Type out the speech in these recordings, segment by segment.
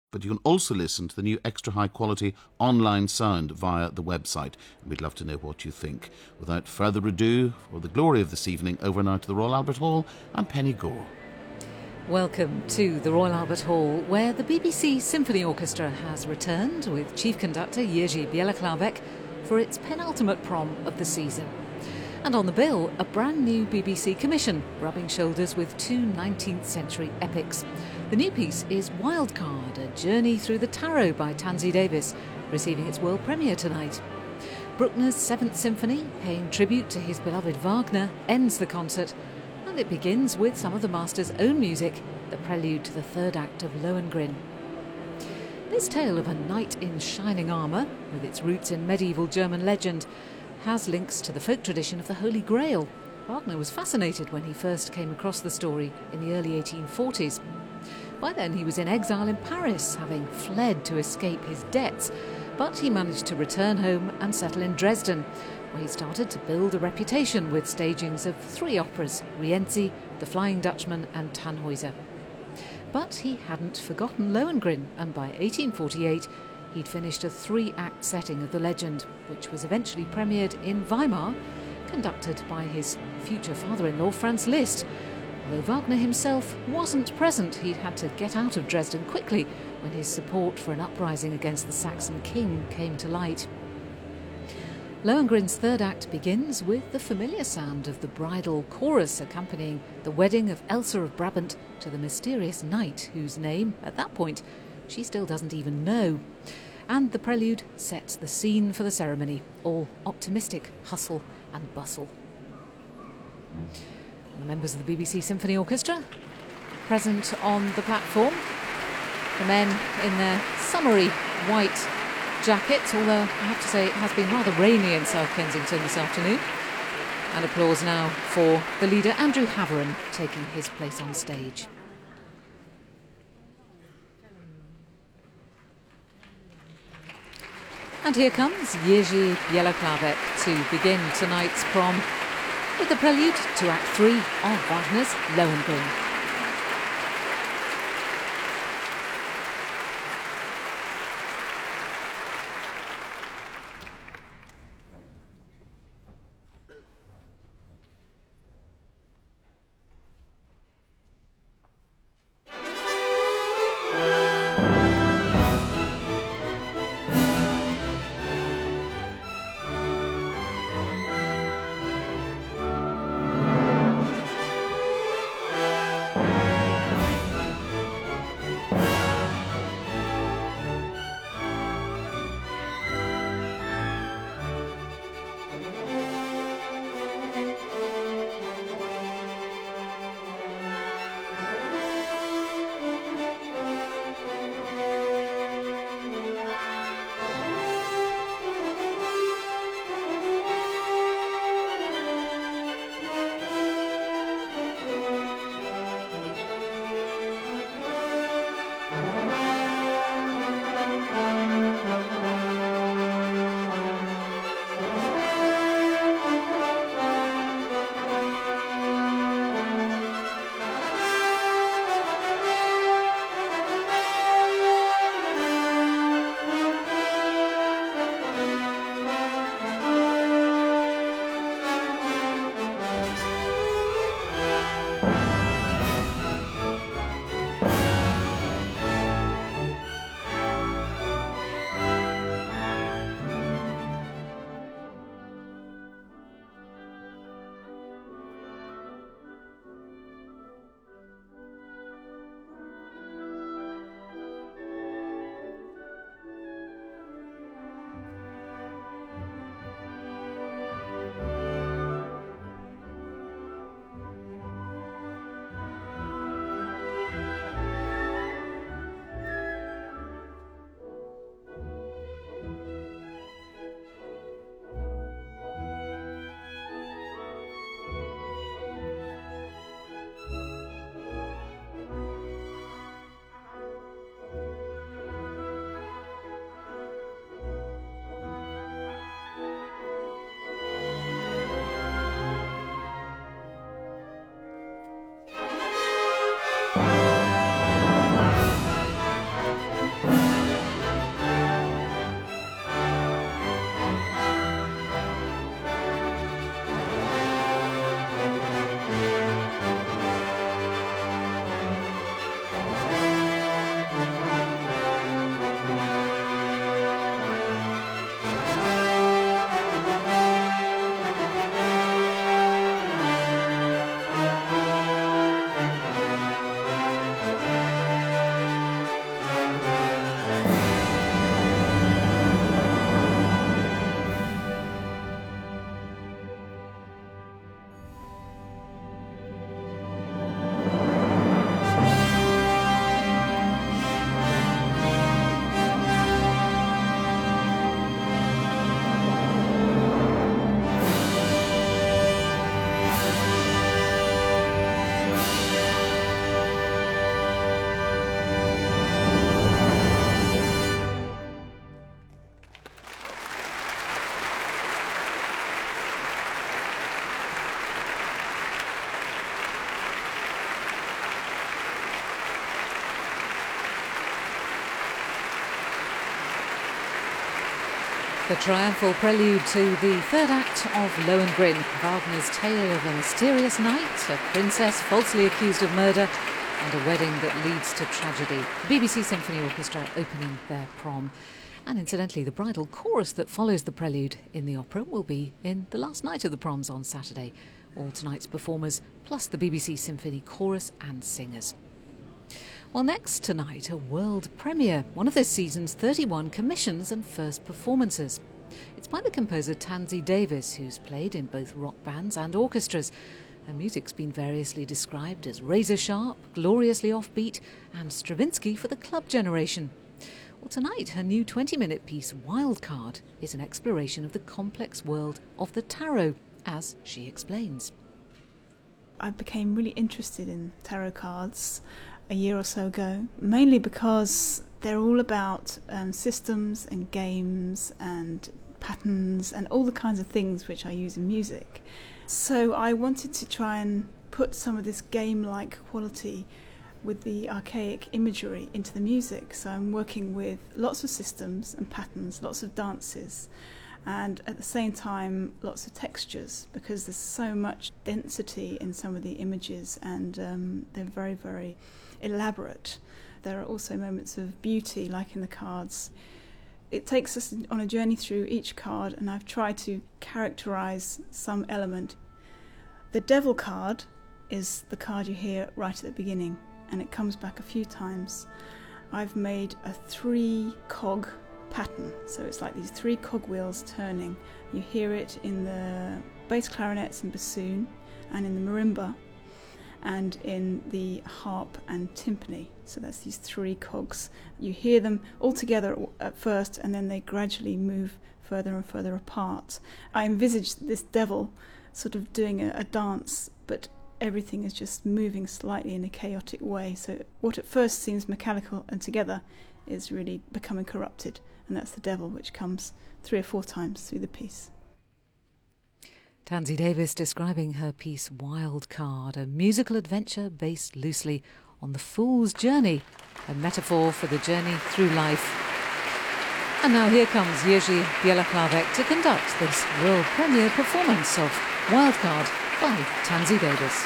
but you can also listen to the new extra high quality online sound via the website. And we'd love to know what you think. Without further ado, for the glory of this evening, over now to the Royal Albert Hall and Penny Gore. Welcome to the Royal Albert Hall, where the BBC Symphony Orchestra has returned with Chief Conductor Jerzy Bielak-Klavek for its penultimate prom of the season. And on the bill, a brand new BBC commission rubbing shoulders with two 19th century epics. The new piece is Wildcard, a journey through the tarot by Tansy Davis, receiving its world premiere tonight. Bruckner's Seventh Symphony, paying tribute to his beloved Wagner, ends the concert, and it begins with some of the master's own music, the prelude to the third act of Lohengrin. This tale of a knight in shining armour, with its roots in medieval German legend, has links to the folk tradition of the Holy Grail. Wagner was fascinated when he first came across the story in the early 1840s. By then he was in exile in Paris, having fled to escape his debts, but he managed to return home and settle in Dresden, where he started to build a reputation with stagings of three operas, Rienzi, The Flying Dutchman and Tannhäuser. But he hadn't forgotten Lohengrin, and by 1848 he'd finished a three-act setting of the legend, which was eventually premiered in Weimar, conducted by his future father-in-law Franz Liszt. Although Wagner himself wasn't present, he'd had to get out of Dresden quickly when his support for an uprising against the Saxon king came to light. Lohengrin's third act begins with the familiar sound of the bridal chorus accompanying the wedding of Elsa of Brabant to the mysterious knight whose name, at that point, she still doesn't even know. And the prelude sets the scene for the ceremony, all optimistic hustle and bustle. The members of the BBC Symphony Orchestra present on the platform. The men in their summery white jackets, although I have to say it has been rather rainy in South Kensington this afternoon. And applause now for the leader, Andrew Haveron, taking his place on stage. And here comes Jerzy Bielak-Klavek to begin tonight's prom with the prelude to Act 3 of Wagner's Lohengrin. The triumphal prelude to the third act of Lohengrin, Wagner's tale of a mysterious night, a princess falsely accused of murder, and a wedding that leads to tragedy. The BBC Symphony Orchestra opening their prom. And incidentally, the bridal chorus that follows the prelude in the opera will be in the last night of the proms on Saturday. All tonight's performers, plus the BBC Symphony chorus and singers. Well, next tonight, a world premiere, one of this season's 31 commissions and first performances. It's by the composer Tansy Davis, who's played in both rock bands and orchestras. Her music's been variously described as razor-sharp, gloriously offbeat, and Stravinsky for the club generation. Well, tonight, her new 20-minute piece, Wildcard, is an exploration of the complex world of the tarot, as she explains. I became really interested in tarot cards a year or so ago, mainly because they're all about systems and games and patterns and all the kinds of things which I use in music. So I wanted to try and put some of this game-like quality with the archaic imagery into the music. So I'm working with lots of systems and patterns, lots of dances, and at the same time lots of textures, because there's so much density in some of the images, and they're very, very elaborate. There are also moments of beauty, like in the cards. It takes us on a journey through each card, and I've tried to characterize some element. The Devil card is the card you hear right at the beginning, and it comes back a few times. I've made a 3-cog pattern, so it's like these 3 cogwheels turning. You hear it in the bass clarinets and bassoon, and in the marimba, and in the harp and timpani. So that's these 3 cogs. You hear them all together at first, and then they gradually move further and further apart. I envisaged this devil sort of doing a dance, but everything is just moving slightly in a chaotic way. So what at first seems mechanical and together is really becoming corrupted, and that's the devil, which comes 3 or 4 times through the piece. Tansy Davis describing her piece Wildcard, a musical adventure based loosely on the fool's journey, a metaphor for the journey through life. And now here comes Jiří Bělohlávek to conduct this world premiere performance of Wildcard by Tansy Davis.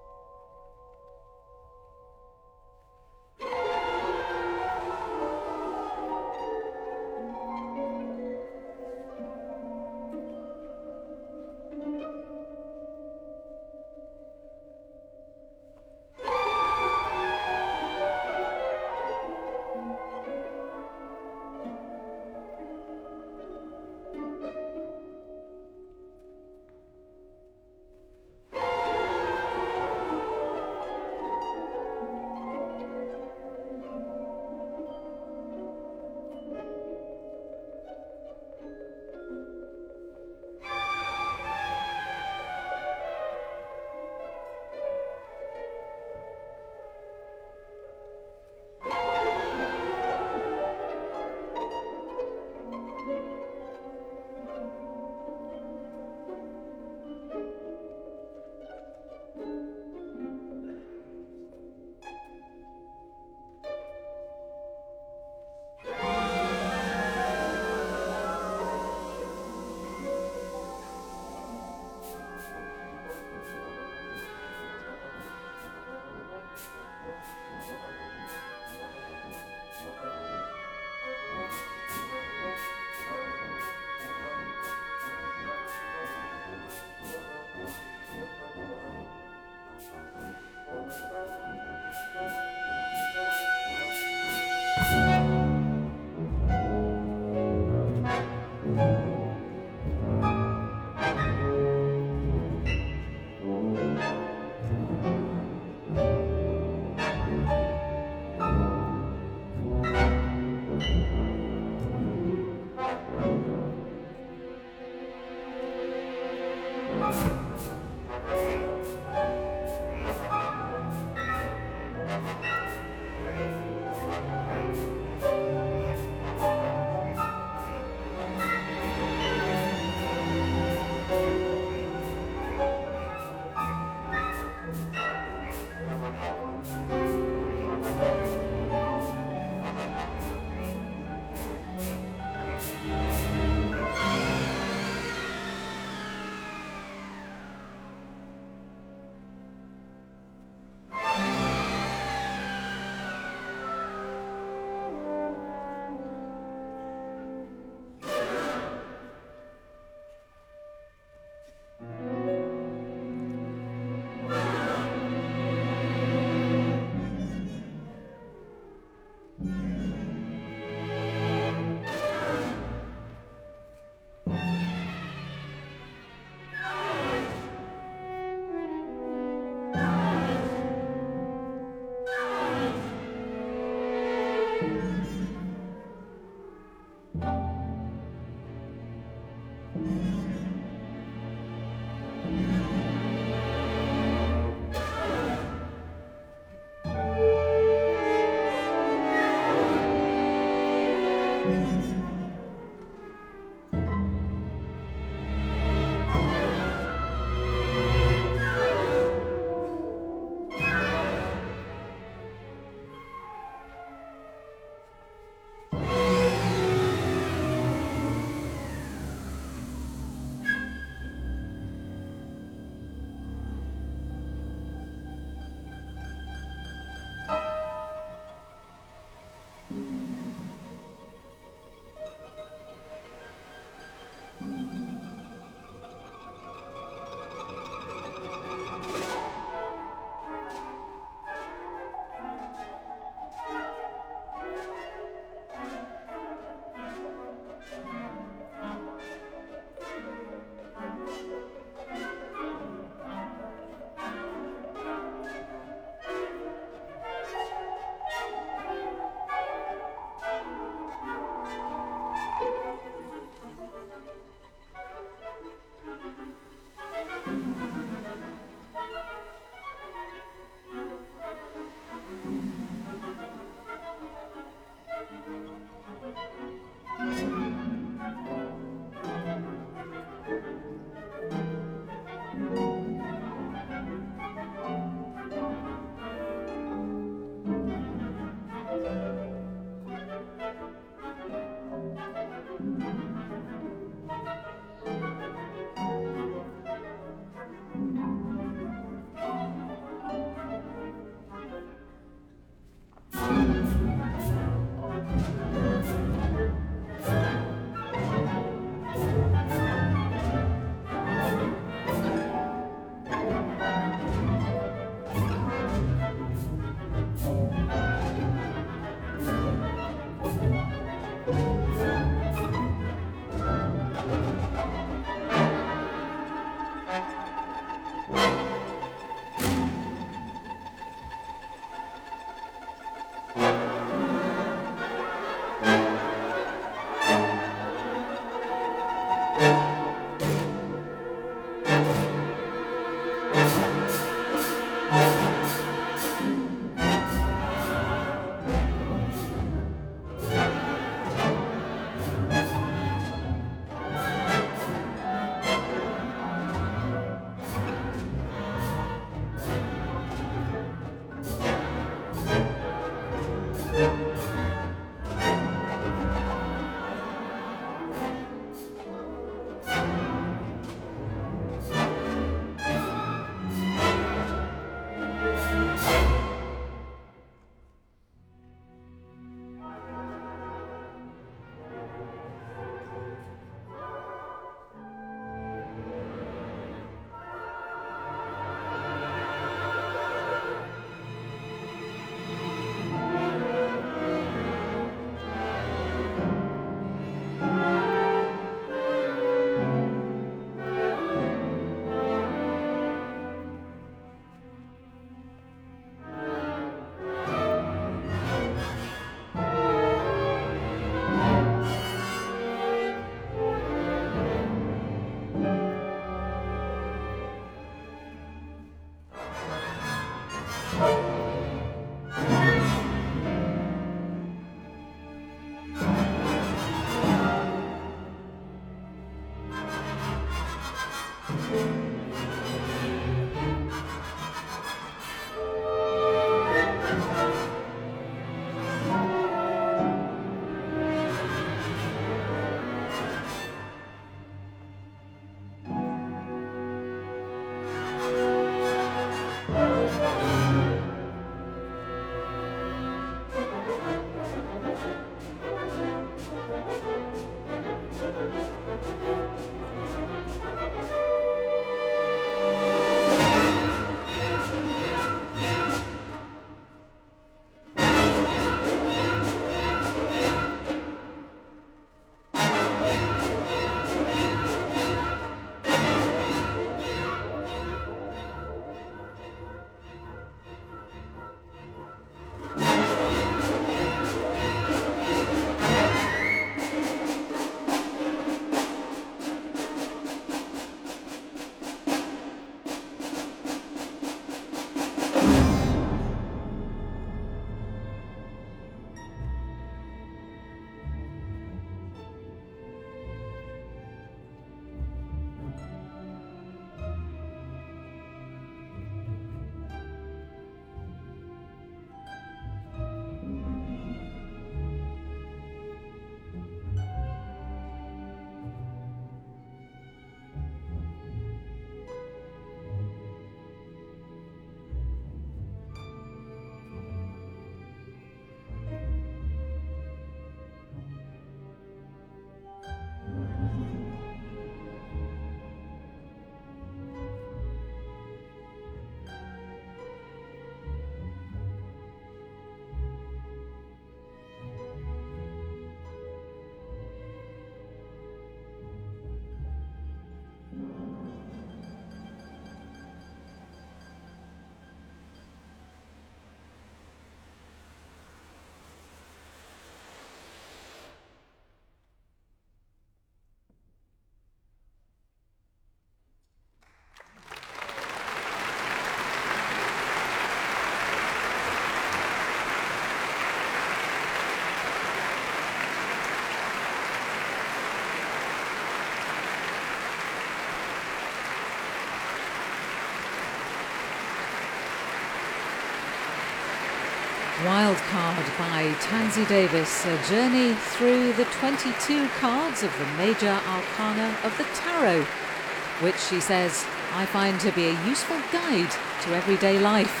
Wildcard by Tansy Davis, a journey through the 22 cards of the major arcana of the tarot, which she says, I find to be a useful guide to everyday life.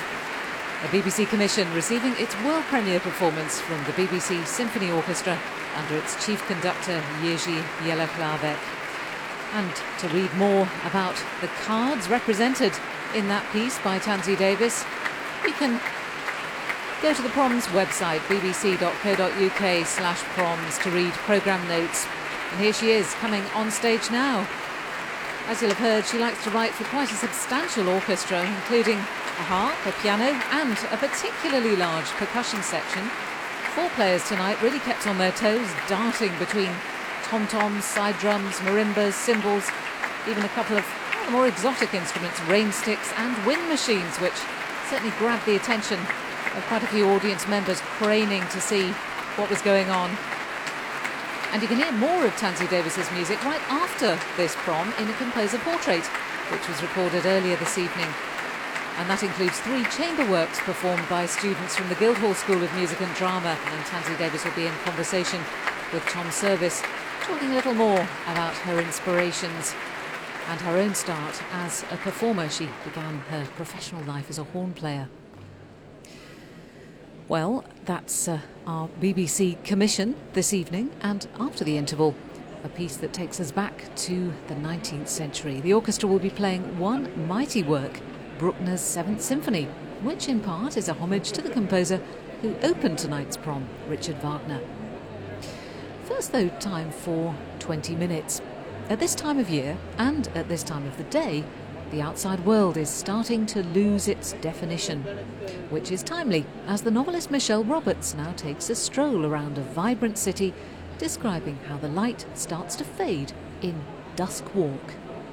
A BBC commission receiving its world premiere performance from the BBC Symphony Orchestra under its chief conductor Jerzy Bielak-Larbeck. And to read more about the cards represented in that piece by Tansy Davis, you can go to the Proms website, bbc.co.uk/proms, to read programme notes. And here she is, coming on stage now. As you'll have heard, she likes to write for quite a substantial orchestra, including a harp, a piano and a particularly large percussion section. 4 players tonight really kept on their toes, darting between tom-toms, side drums, marimbas, cymbals, even a couple of more exotic instruments, rain sticks and wind machines, which certainly grabbed the attention of quite a few audience members craning to see what was going on. And you can hear more of Tansy Davis's music right after this prom in a composer portrait, which was recorded earlier this evening. And that includes 3 chamber works performed by students from the Guildhall School of Music and Drama. And Tansy Davis will be in conversation with Tom Service, talking a little more about her inspirations and her own start as a performer. She began her professional life as a horn player. Well, that's our BBC commission this evening, and after the interval, a piece that takes us back to the 19th century. The orchestra will be playing one mighty work, Bruckner's 7th Symphony, which in part is a homage to the composer who opened tonight's prom, Richard Wagner. First, though, time for 20 minutes. At this time of year, and at this time of the day, the outside world is starting to lose its definition, which is timely, as the novelist Michelle Roberts now takes a stroll around a vibrant city, describing how the light starts to fade in Dusk Walk.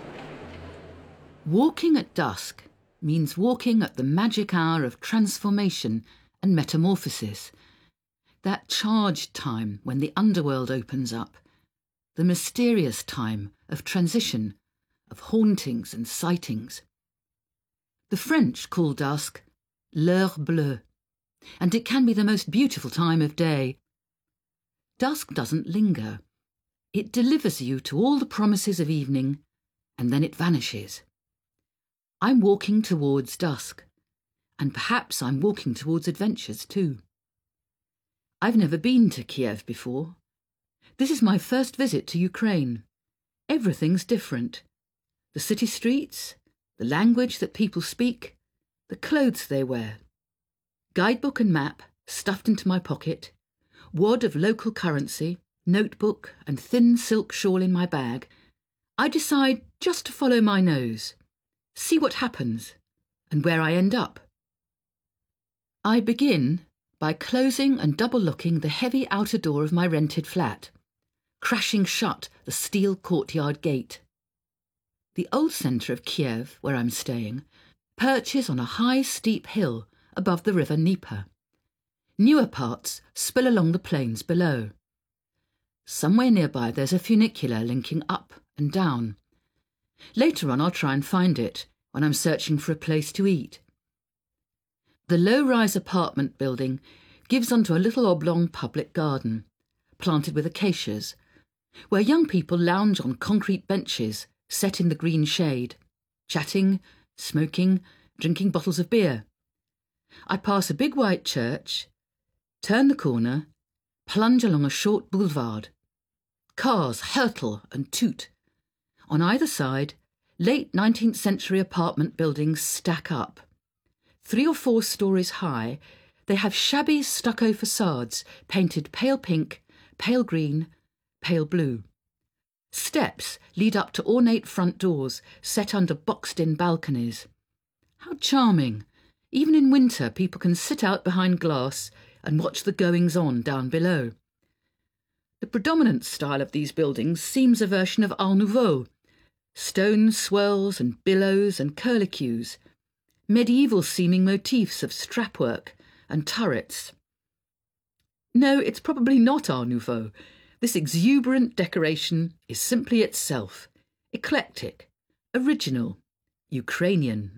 Walking at dusk means walking at the magic hour of transformation and metamorphosis, that charged time when the underworld opens up, the mysterious time of transition, of hauntings and sightings. The French call dusk l'heure bleue, and it can be the most beautiful time of day. Dusk doesn't linger. It delivers you to all the promises of evening, and then it vanishes. I'm walking towards dusk, and perhaps I'm walking towards adventures too. I've never been to Kiev before. This is my first visit to Ukraine. Everything's different. The city streets, the language that people speak, the clothes they wear. Guidebook and map stuffed into my pocket, wad of local currency, notebook and thin silk shawl in my bag. I decide just to follow my nose, see what happens, and where I end up. I begin by closing and double-locking the heavy outer door of my rented flat, crashing shut the steel courtyard gate. The old centre of Kiev, where I'm staying, perches on a high, steep hill above the river Dnieper. Newer parts spill along the plains below. Somewhere nearby there's a funicular linking up and down. Later on I'll try and find it when I'm searching for a place to eat. The low-rise apartment building gives onto a little oblong public garden, planted with acacias, where young people lounge on concrete benches set in the green shade, chatting, smoking, drinking bottles of beer. I pass a big white church, turn the corner, plunge along a short boulevard. Cars hurtle and toot. On either side, late 19th century apartment buildings stack up. 3 or 4 stories high, they have shabby stucco facades painted pale pink, pale green, pale blue. Steps lead up to ornate front doors set under boxed-in balconies. How charming! Even in winter, people can sit out behind glass and watch the goings-on down below. The predominant style of these buildings seems a version of Art Nouveau. Stone swirls and billows and curlicues, medieval-seeming motifs of strapwork and turrets. No, it's probably not Art Nouveau. This exuberant decoration is simply itself, eclectic, original, Ukrainian.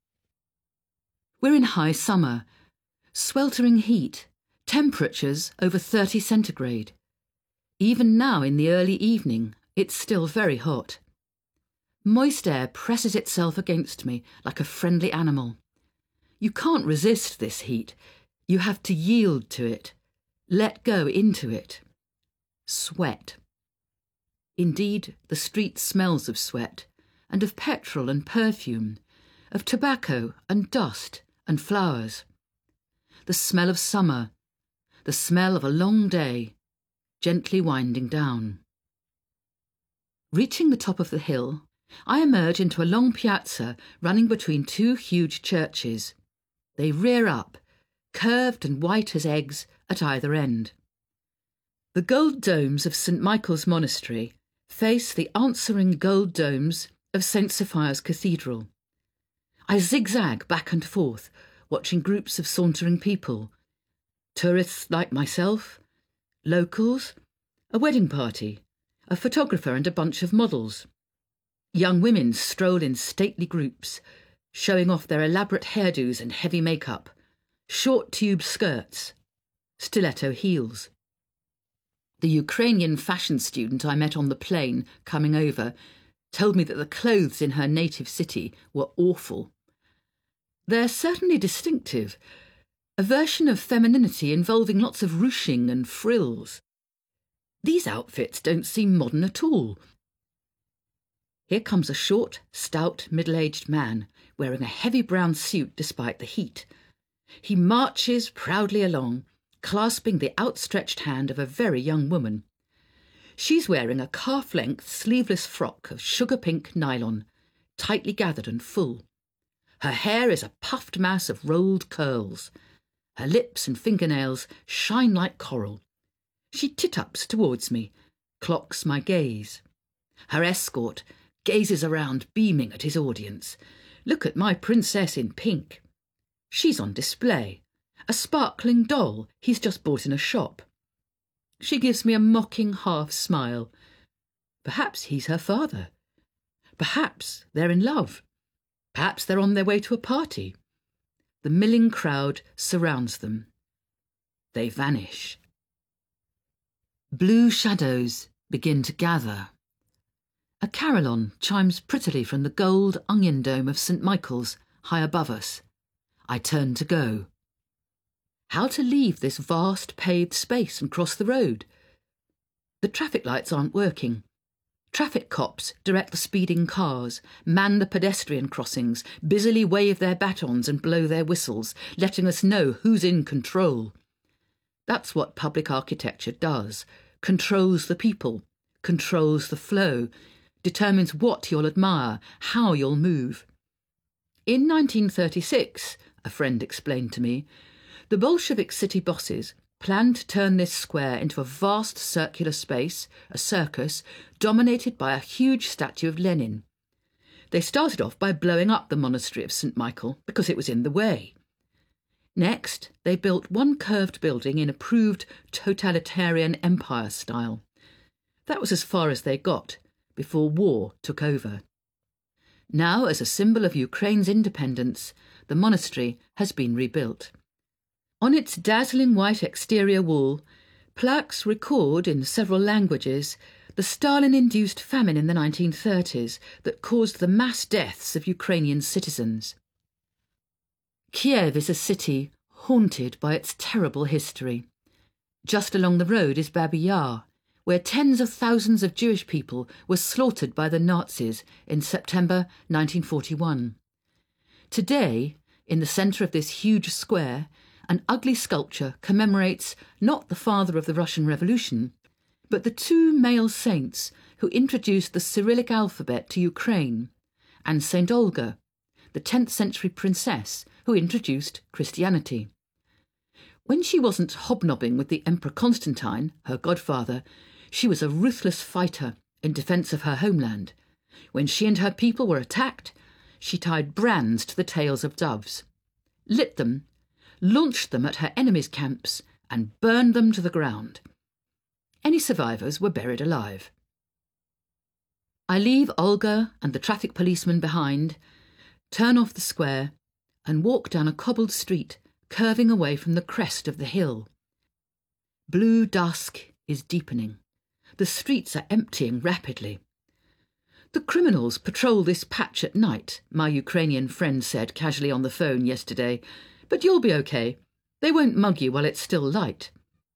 We're in high summer, sweltering heat, temperatures over 30 centigrade. Even now in the early evening, it's still very hot. Moist air presses itself against me like a friendly animal. You can't resist this heat. You have to yield to it, let go into it. Sweat. Indeed, the street smells of sweat, and of petrol and perfume, of tobacco and dust and flowers. The smell of summer, the smell of a long day, gently winding down. Reaching the top of the hill, I emerge into a long piazza running between 2 huge churches. They rear up, curved and white as eggs, at either end. The gold domes of St. Michael's Monastery face the answering gold domes of St. Sophia's Cathedral. I zigzag back and forth, watching groups of sauntering people, tourists like myself, locals, a wedding party, a photographer and a bunch of models. Young women stroll in stately groups, showing off their elaborate hairdos and heavy makeup, short tube skirts, stiletto heels. The Ukrainian fashion student I met on the plane coming over told me that the clothes in her native city were awful. They're certainly distinctive, a version of femininity involving lots of ruching and frills. These outfits don't seem modern at all. Here comes a short, stout, middle-aged man wearing a heavy brown suit despite the heat. He marches proudly along, clasping the outstretched hand of a very young woman. She's wearing a calf-length sleeveless frock of sugar-pink nylon, tightly gathered and full. Her hair is a puffed mass of rolled curls. Her lips and fingernails shine like coral. She titups towards me, clocks my gaze. Her escort gazes around, beaming at his audience. Look at my princess in pink. She's on display, a sparkling doll he's just bought in a shop. She gives me a mocking half smile. Perhaps he's her father. Perhaps they're in love. Perhaps they're on their way to a party. The milling crowd surrounds them. They vanish. Blue shadows begin to gather. A carillon chimes prettily from the gold onion dome of St. Michael's high above us. I turn to go. How to leave this vast paved space and cross the road? The traffic lights aren't working. Traffic cops direct the speeding cars, man the pedestrian crossings, busily wave their batons and blow their whistles, letting us know who's in control. That's what public architecture does. Controls the people, controls the flow, determines what you'll admire, how you'll move. In 1936, a friend explained to me, the Bolshevik city bosses planned to turn this square into a vast circular space, a circus, dominated by a huge statue of Lenin. They started off by blowing up the monastery of St. Michael because it was in the way. Next, they built one curved building in approved totalitarian empire style. That was as far as they got before war took over. Now, as a symbol of Ukraine's independence, the monastery has been rebuilt. On its dazzling white exterior wall, plaques record in several languages the Stalin-induced famine in the 1930s that caused the mass deaths of Ukrainian citizens. Kiev is a city haunted by its terrible history. Just along the road is Babi Yar, where tens of thousands of Jewish people were slaughtered by the Nazis in September 1941. Today, in the centre of this huge square, an ugly sculpture commemorates not the father of the Russian Revolution, but the two male saints who introduced the Cyrillic alphabet to Ukraine, and Saint Olga, the 10th century princess who introduced Christianity. When she wasn't hobnobbing with the Emperor Constantine, her godfather, she was a ruthless fighter in defence of her homeland. When she and her people were attacked, she tied brands to the tails of doves, lit them, launched them at her enemies' camps, and burned them to the ground. Any survivors were buried alive. I leave Olga and the traffic policeman behind, turn off the square, and walk down a cobbled street curving away from the crest of the hill. Blue dusk is deepening. The streets are emptying rapidly. The criminals patrol this patch at night, my Ukrainian friend said casually on the phone yesterday, but you'll be okay. They won't mug you while it's still light.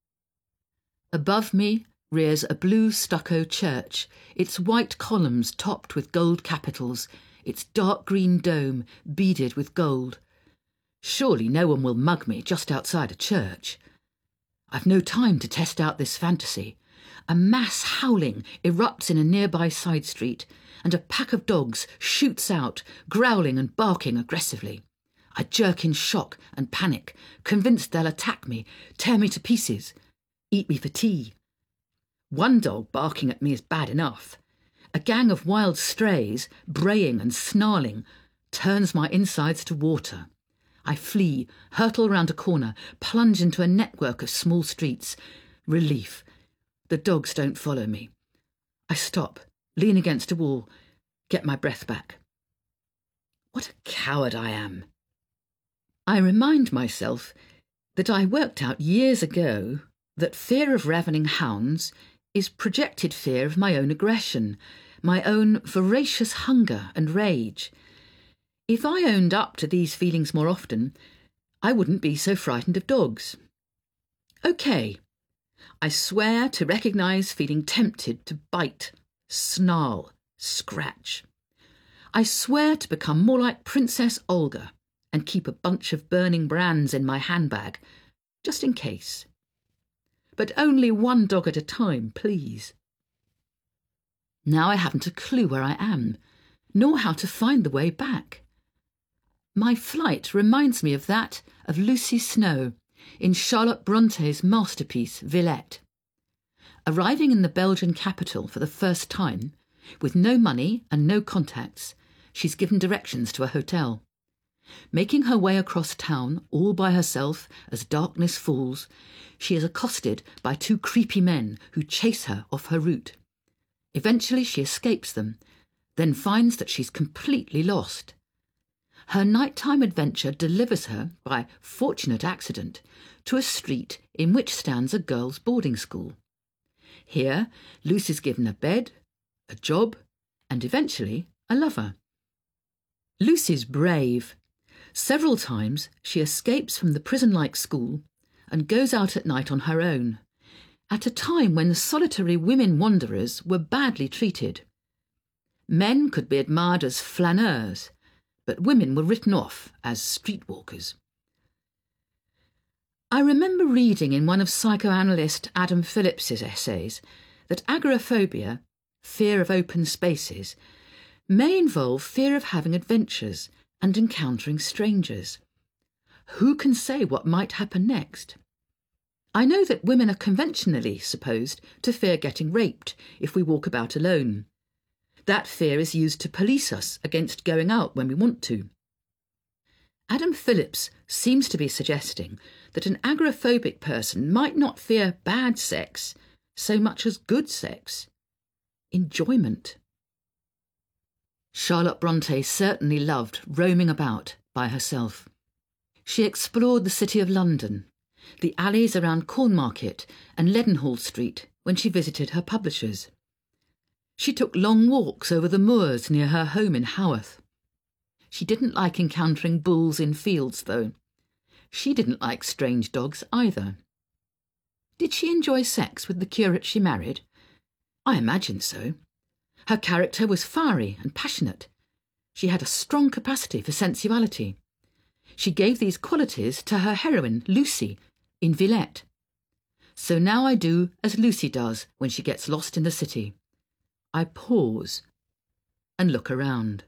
Above me rears a blue stucco church, its white columns topped with gold capitals, its dark green dome beaded with gold. Surely no one will mug me just outside a church. I've no time to test out this fantasy. A mass howling erupts in a nearby side street, and a pack of dogs shoots out, growling and barking aggressively. I jerk in shock and panic, convinced they'll attack me, tear me to pieces, eat me for tea. One dog barking at me is bad enough. A gang of wild strays, braying and snarling, turns my insides to water. I flee, hurtle round a corner, plunge into a network of small streets. Relief. The dogs don't follow me. I stop, lean against a wall, get my breath back. What a coward I am. I remind myself that I worked out years ago that fear of ravening hounds is projected fear of my own aggression, my own voracious hunger and rage. If I owned up to these feelings more often, I wouldn't be so frightened of dogs. OK, I swear to recognise feeling tempted to bite, snarl, scratch. I swear to become more like Princess Olga and keep a bunch of burning brands in my handbag, just in case. But only one dog at a time, please. Now I haven't a clue where I am, nor how to find the way back. My flight reminds me of that of Lucy Snow in Charlotte Bronte's masterpiece Villette. Arriving in the Belgian capital for the first time, with no money and no contacts, she's given directions to a hotel. Making her way across town all by herself as darkness falls, she is accosted by two creepy men who chase her off her route. Eventually she escapes them, then finds that she's completely lost. Her nighttime adventure delivers her, by fortunate accident, to a street in which stands a girls' boarding school. Here, Lucy's given a bed, a job, and eventually a lover. Lucy's brave. Several times she escapes from the prison-like school and goes out at night on her own, at a time when solitary women wanderers were badly treated. Men could be admired as flaneurs, but women were written off as streetwalkers. I remember reading in one of psychoanalyst Adam Phillips's essays that agoraphobia, fear of open spaces, may involve fear of having adventures and encountering strangers. Who can say what might happen next? I know that women are conventionally supposed to fear getting raped if we walk about alone. That fear is used to police us against going out when we want to. Adam Phillips seems to be suggesting that an agoraphobic person might not fear bad sex so much as good sex. Enjoyment. Charlotte Brontë certainly loved roaming about by herself. She explored the City of London, the alleys around Cornmarket and Leadenhall Street when she visited her publishers. She took long walks over the moors near her home in Haworth. She didn't like encountering bulls in fields, though. She didn't like strange dogs either. Did she enjoy sex with the curate she married? I imagine so. Her character was fiery and passionate. She had a strong capacity for sensuality. She gave these qualities to her heroine, Lucy, in Villette. So now I do as Lucy does when she gets lost in the city. I pause and look around.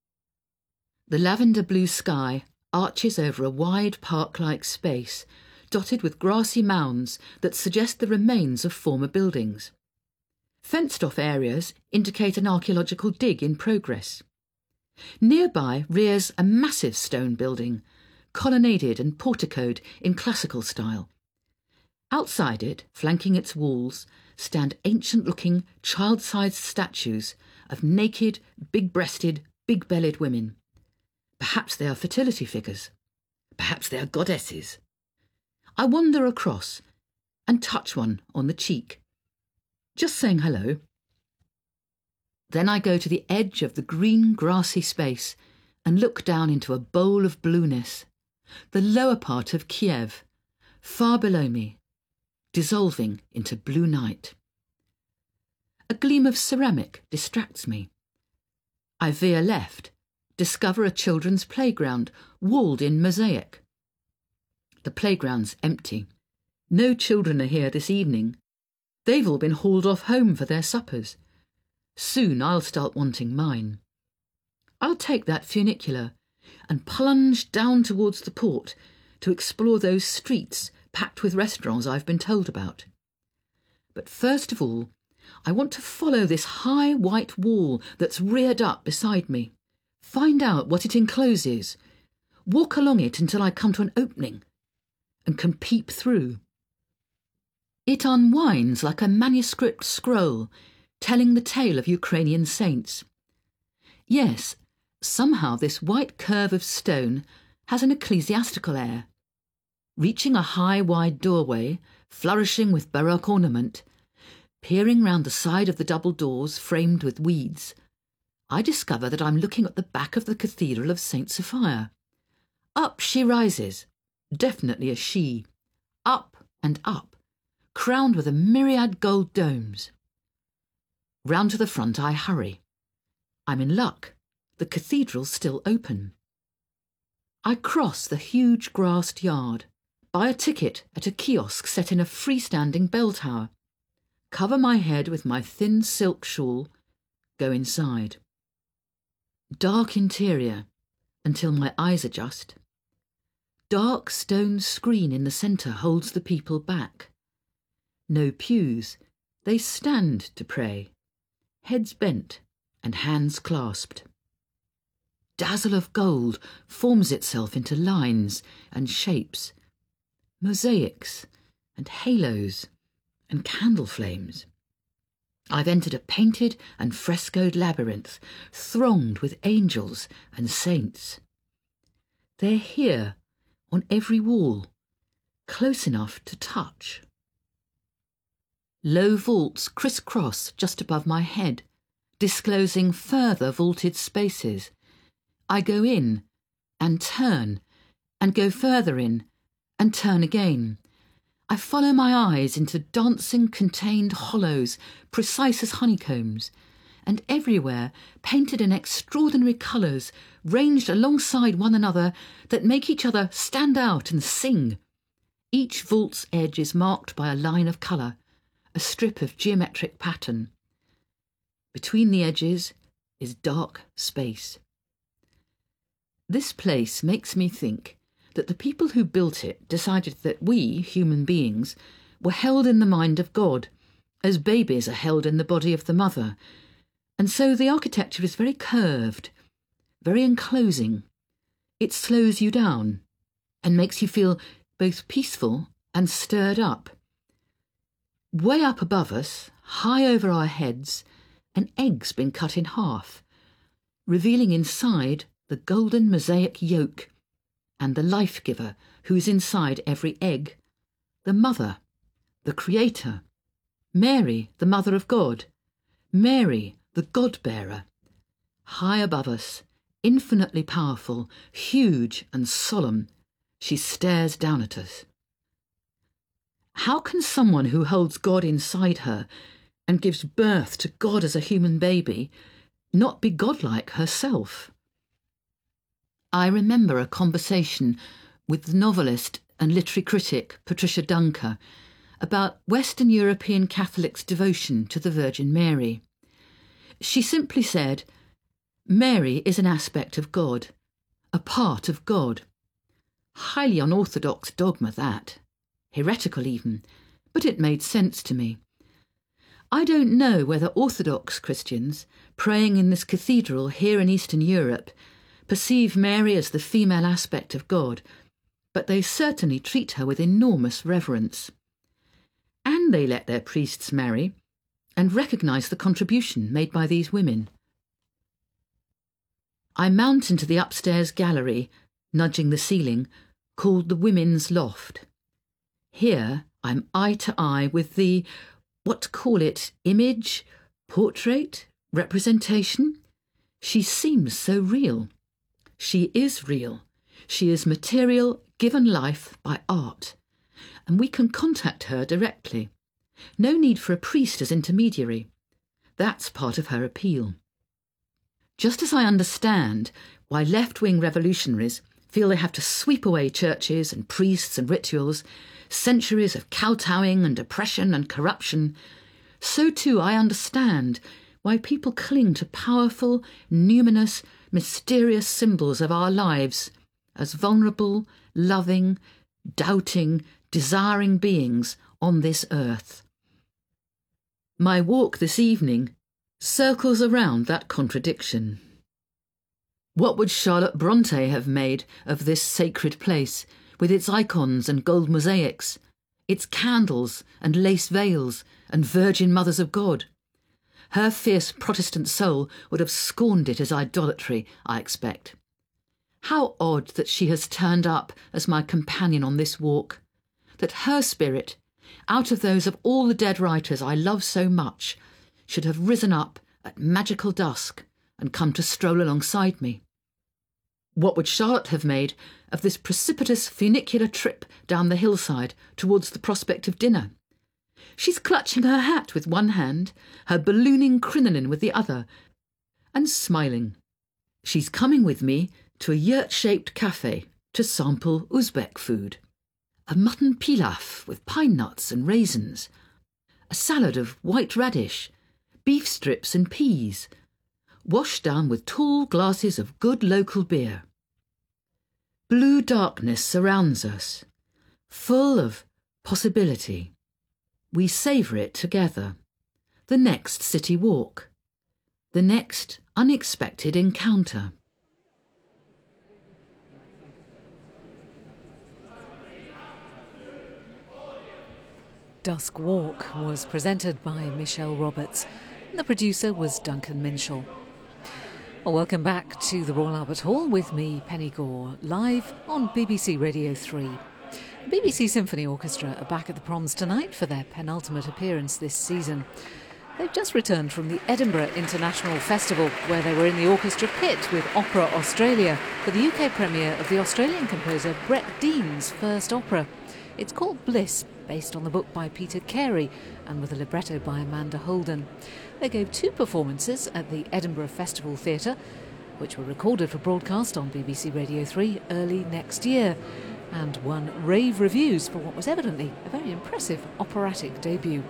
The lavender blue sky arches over a wide park-like space, dotted with grassy mounds that suggest the remains of former buildings. Fenced-off areas indicate an archaeological dig in progress. Nearby rears a massive stone building, colonnaded and porticoed in classical style. Outside it, flanking its walls, stand ancient-looking, child-sized statues of naked, big-breasted, big-bellied women. Perhaps they are fertility figures. Perhaps they are goddesses. I wander across and touch one on the cheek, just saying hello. Then I go to the edge of the green, grassy space and look down into a bowl of blueness, the lower part of Kiev, far below me, dissolving into blue night. A gleam of ceramic distracts me. I veer left, discover a children's playground, walled in mosaic. The playground's empty. No children are here this evening. They've all been hauled off home for their suppers. Soon I'll start wanting mine. I'll take that funicular and plunge down towards the port to explore those streets packed with restaurants I've been told about. But first of all, I want to follow this high white wall that's reared up beside me, find out what it encloses, walk along it until I come to an opening, and can peep through. It unwinds like a manuscript scroll, telling the tale of Ukrainian saints. Yes, somehow this white curve of stone has an ecclesiastical air. Reaching a high, wide doorway, flourishing with Baroque ornament, peering round the side of the double doors framed with weeds, I discover that I'm looking at the back of the Cathedral of St. Sophia. Up she rises, definitely a she, up and up, crowned with a myriad gold domes. Round to the front I hurry. I'm in luck. The cathedral's still open. I cross the huge grassed yard, buy a ticket at a kiosk set in a freestanding bell tower, cover my head with my thin silk shawl, go inside. Dark interior, until my eyes adjust. Dark stone screen in the centre holds the people back. No pews, they stand to pray, heads bent and hands clasped. Dazzle of gold forms itself into lines and shapes, mosaics and halos and candle flames. I've entered a painted and frescoed labyrinth, thronged with angels and saints. They're here, on every wall, close enough to touch. Low vaults criss-cross just above my head, disclosing further vaulted spaces. I go in and turn, and go further in, and turn again. I follow my eyes into dancing contained hollows, precise as honeycombs, and everywhere painted in extraordinary colours, ranged alongside one another that make each other stand out and sing. Each vault's edge is marked by a line of colour, a strip of geometric pattern. Between the edges is dark space. This place makes me think that the people who built it decided that we, human beings, were held in the mind of God, as babies are held in the body of the mother, and so the architecture is very curved, very enclosing. It slows you down and makes you feel both peaceful and stirred up. Way up above us, high over our heads, an egg's been cut in half, revealing inside the golden mosaic yolk, and the life-giver who's inside every egg, the mother, the creator, Mary, the mother of God, Mary, the God-bearer. High above us, infinitely powerful, huge and solemn, she stares down at us. How can someone who holds God inside her and gives birth to God as a human baby not be godlike herself? I remember a conversation with the novelist and literary critic Patricia Dunker about Western European Catholics' devotion to the Virgin Mary. She simply said, "Mary is an aspect of God, a part of God." Highly unorthodox dogma, that. Heretical even, but it made sense to me. I don't know whether Orthodox Christians, praying in this cathedral here in Eastern Europe, perceive Mary as the female aspect of God, but they certainly treat her with enormous reverence. And they let their priests marry, and recognise the contribution made by these women. I mount into the upstairs gallery, nudging the ceiling, called the Women's Loft. Here I'm eye to eye with the, what to call it, image, portrait, representation? She seems so real. She is real. She is material given life by art, and we can contact her directly. No need for a priest as intermediary. That's part of her appeal. Just as I understand why left-wing revolutionaries feel they have to sweep away churches and priests and rituals, centuries of kowtowing and oppression and corruption, so too I understand why people cling to powerful, numinous, mysterious symbols of our lives as vulnerable, loving, doubting, desiring beings on this earth. My walk this evening circles around that contradiction. What would Charlotte Bronte have made of this sacred place, with its icons and gold mosaics, its candles and lace veils and Virgin Mothers of God? Her fierce Protestant soul would have scorned it as idolatry, I expect. How odd that she has turned up as my companion on this walk, that her spirit, out of those of all the dead writers I love so much, should have risen up at magical dusk and come to stroll alongside me. What would Charlotte have made of this precipitous funicular trip down the hillside towards the prospect of dinner? She's clutching her hat with one hand, her ballooning crinoline with the other, and smiling. She's coming with me to a yurt-shaped cafe to sample Uzbek food. A mutton pilaf with pine nuts and raisins, a salad of white radish, beef strips and peas, washed down with tall glasses of good local beer. Blue darkness surrounds us, full of possibility. We savour it together. The next city walk. The next unexpected encounter. Dusk Walk was presented by Michelle Roberts, and the producer was Duncan Minshall. Well, welcome back to the Royal Albert Hall with me, Penny Gore, live on BBC Radio 3. The BBC Symphony Orchestra are back at the Proms tonight for their penultimate appearance this season. They've just returned from the Edinburgh International Festival, where they were in the orchestra pit with Opera Australia for the UK premiere of the Australian composer Brett Dean's first opera. It's called Bliss, based on the book by Peter Carey and with a libretto by Amanda Holden. They gave 2 performances at the Edinburgh Festival Theatre, which were recorded for broadcast on BBC Radio 3 early next year, and won rave reviews for what was evidently a very impressive operatic debut.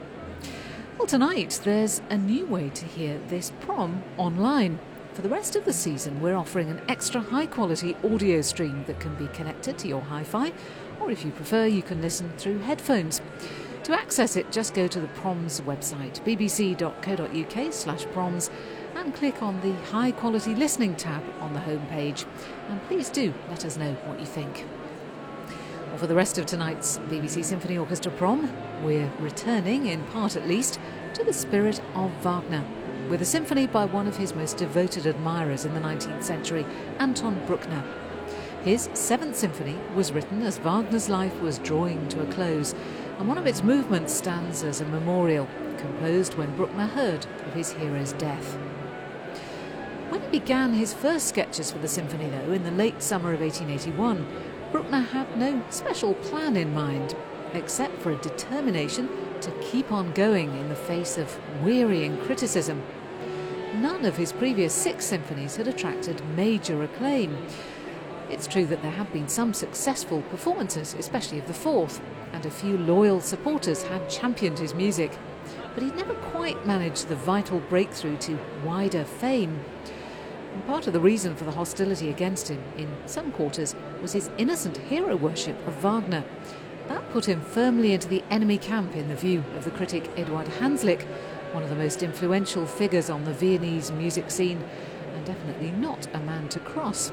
Well, tonight there's a new way to hear this prom online. For the rest of the season, we're offering an extra high-quality audio stream that can be connected to your hi-fi, or if you prefer, you can listen through headphones. To access it, just go to the Proms website, bbc.co.uk/proms, and click on the High Quality Listening tab on the home page. And please do let us know what you think. Well, for the rest of tonight's BBC Symphony Orchestra prom, we're returning, in part at least, to the spirit of Wagner, with a symphony by one of his most devoted admirers in the 19th century, Anton Bruckner. His 7th symphony was written as Wagner's life was drawing to a close, and one of its movements stands as a memorial, composed when Bruckner heard of his hero's death. When he began his first sketches for the symphony, though, in the late summer of 1881, Bruckner had no special plan in mind, except for a determination to keep on going in the face of wearying criticism. None of his previous 6 symphonies had attracted major acclaim. It's true that there had been some successful performances, especially of the 4th, and a few loyal supporters had championed his music, but he'd never quite managed the vital breakthrough to wider fame. And part of the reason for the hostility against him in some quarters was his innocent hero worship of Wagner. That put him firmly into the enemy camp in the view of the critic Eduard Hanslick, one of the most influential figures on the Viennese music scene, and definitely not a man to cross.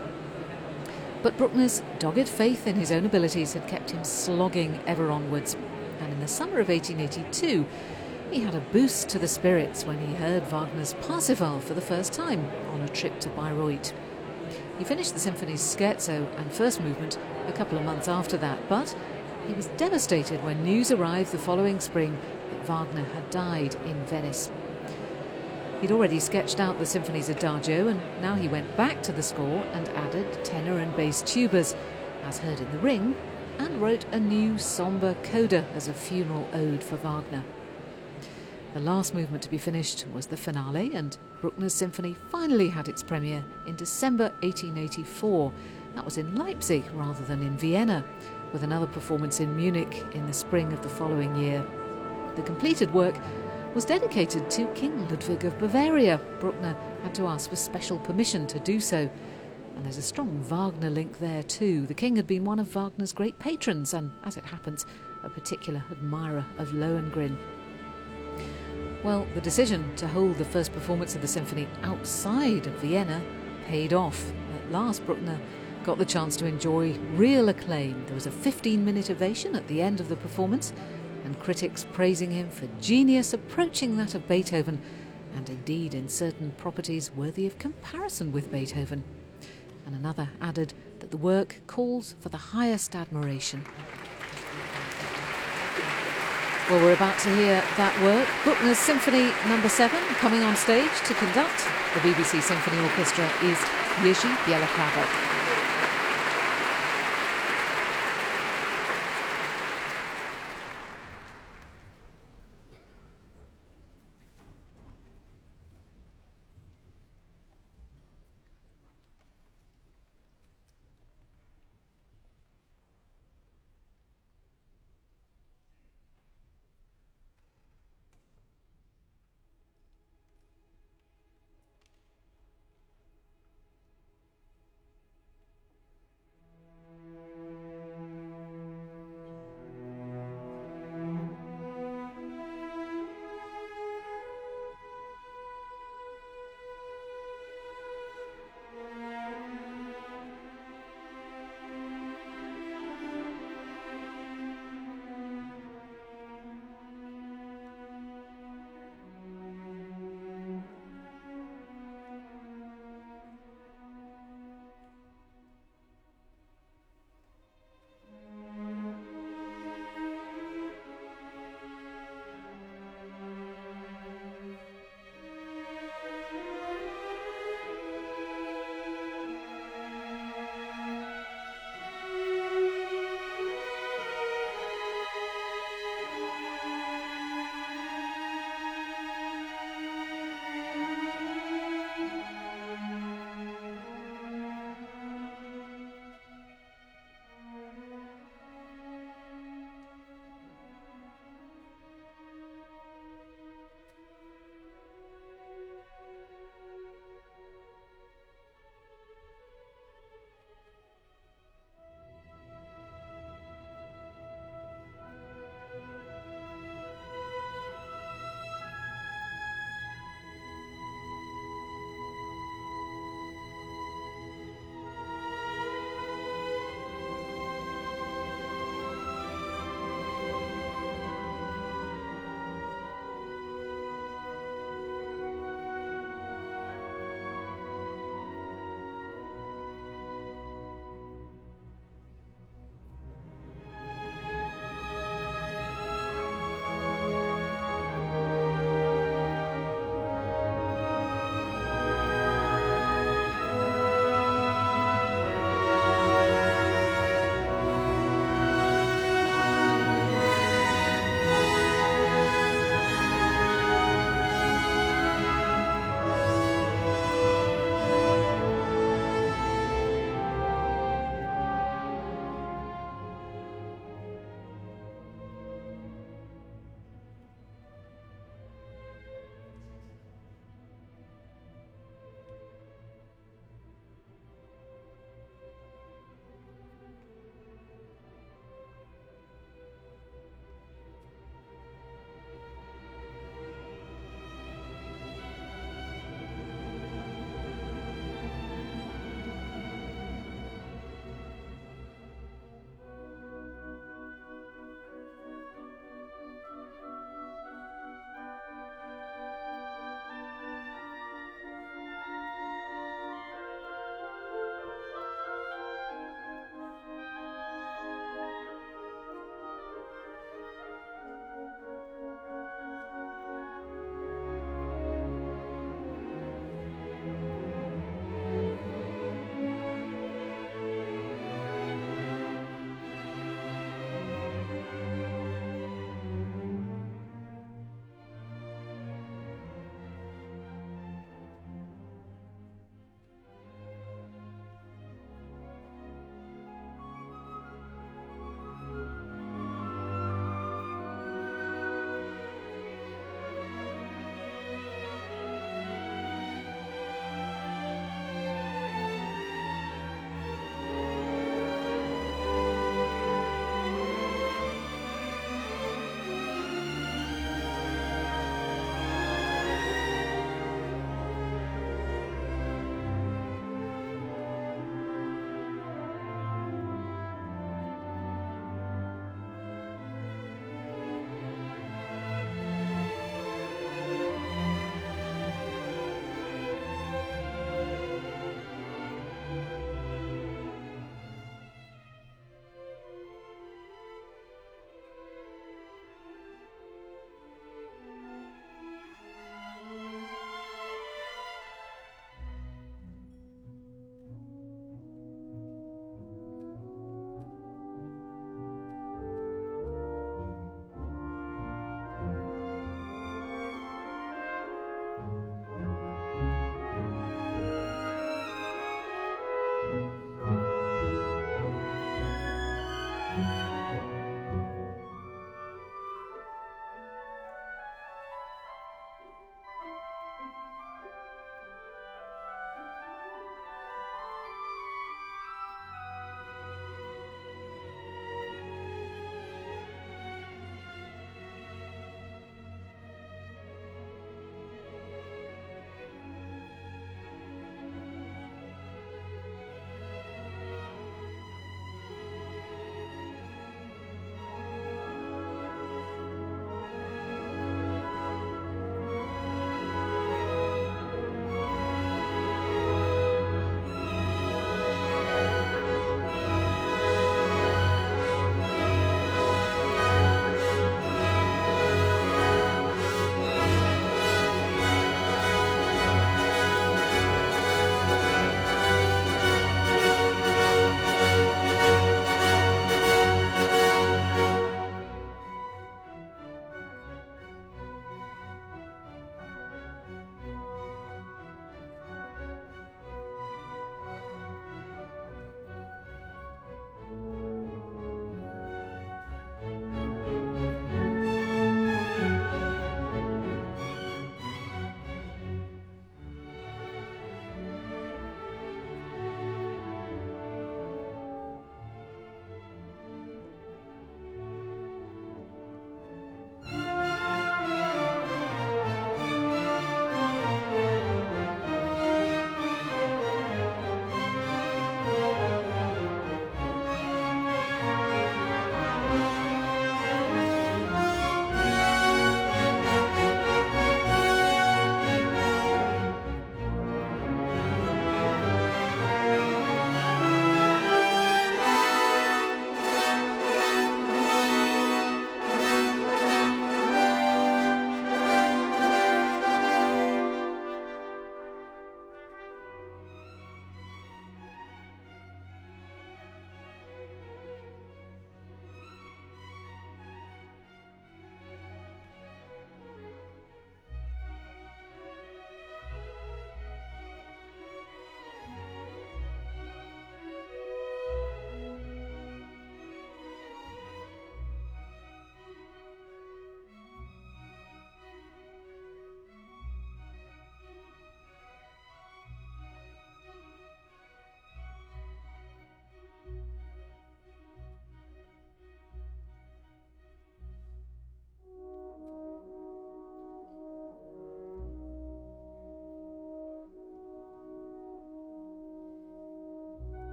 But Bruckner's dogged faith in his own abilities had kept him slogging ever onwards, and in the summer of 1882 he had a boost to the spirits when he heard Wagner's Parsifal for the first time on a trip to Bayreuth. He finished the symphony's scherzo and first movement a couple of months after that, but he was devastated when news arrived the following spring that Wagner had died in Venice. He'd already sketched out the symphony's adagio, and now he went back to the score and added tenor and bass tubas, as heard in The Ring, and wrote a new sombre coda as a funeral ode for Wagner. The last movement to be finished was the finale, and Bruckner's symphony finally had its premiere in December 1884. That was in Leipzig rather than in Vienna, with another performance in Munich in the spring of the following year. The completed work was dedicated to King Ludwig of Bavaria. Bruckner had to ask for special permission to do so. And there's a strong Wagner link there too. The king had been one of Wagner's great patrons and, as it happens, a particular admirer of Lohengrin. Well, the decision to hold the first performance of the symphony outside of Vienna paid off. At last, Bruckner got the chance to enjoy real acclaim. There was a 15-minute ovation at the end of the performance, and critics praising him for genius approaching that of Beethoven, and indeed in certain properties worthy of comparison with Beethoven. And another added that the work calls for the highest admiration. Well, we're about to hear that work, Bruckner's Symphony No. 7, coming on stage to conduct the BBC Symphony Orchestra is Jiří Bělohlávek.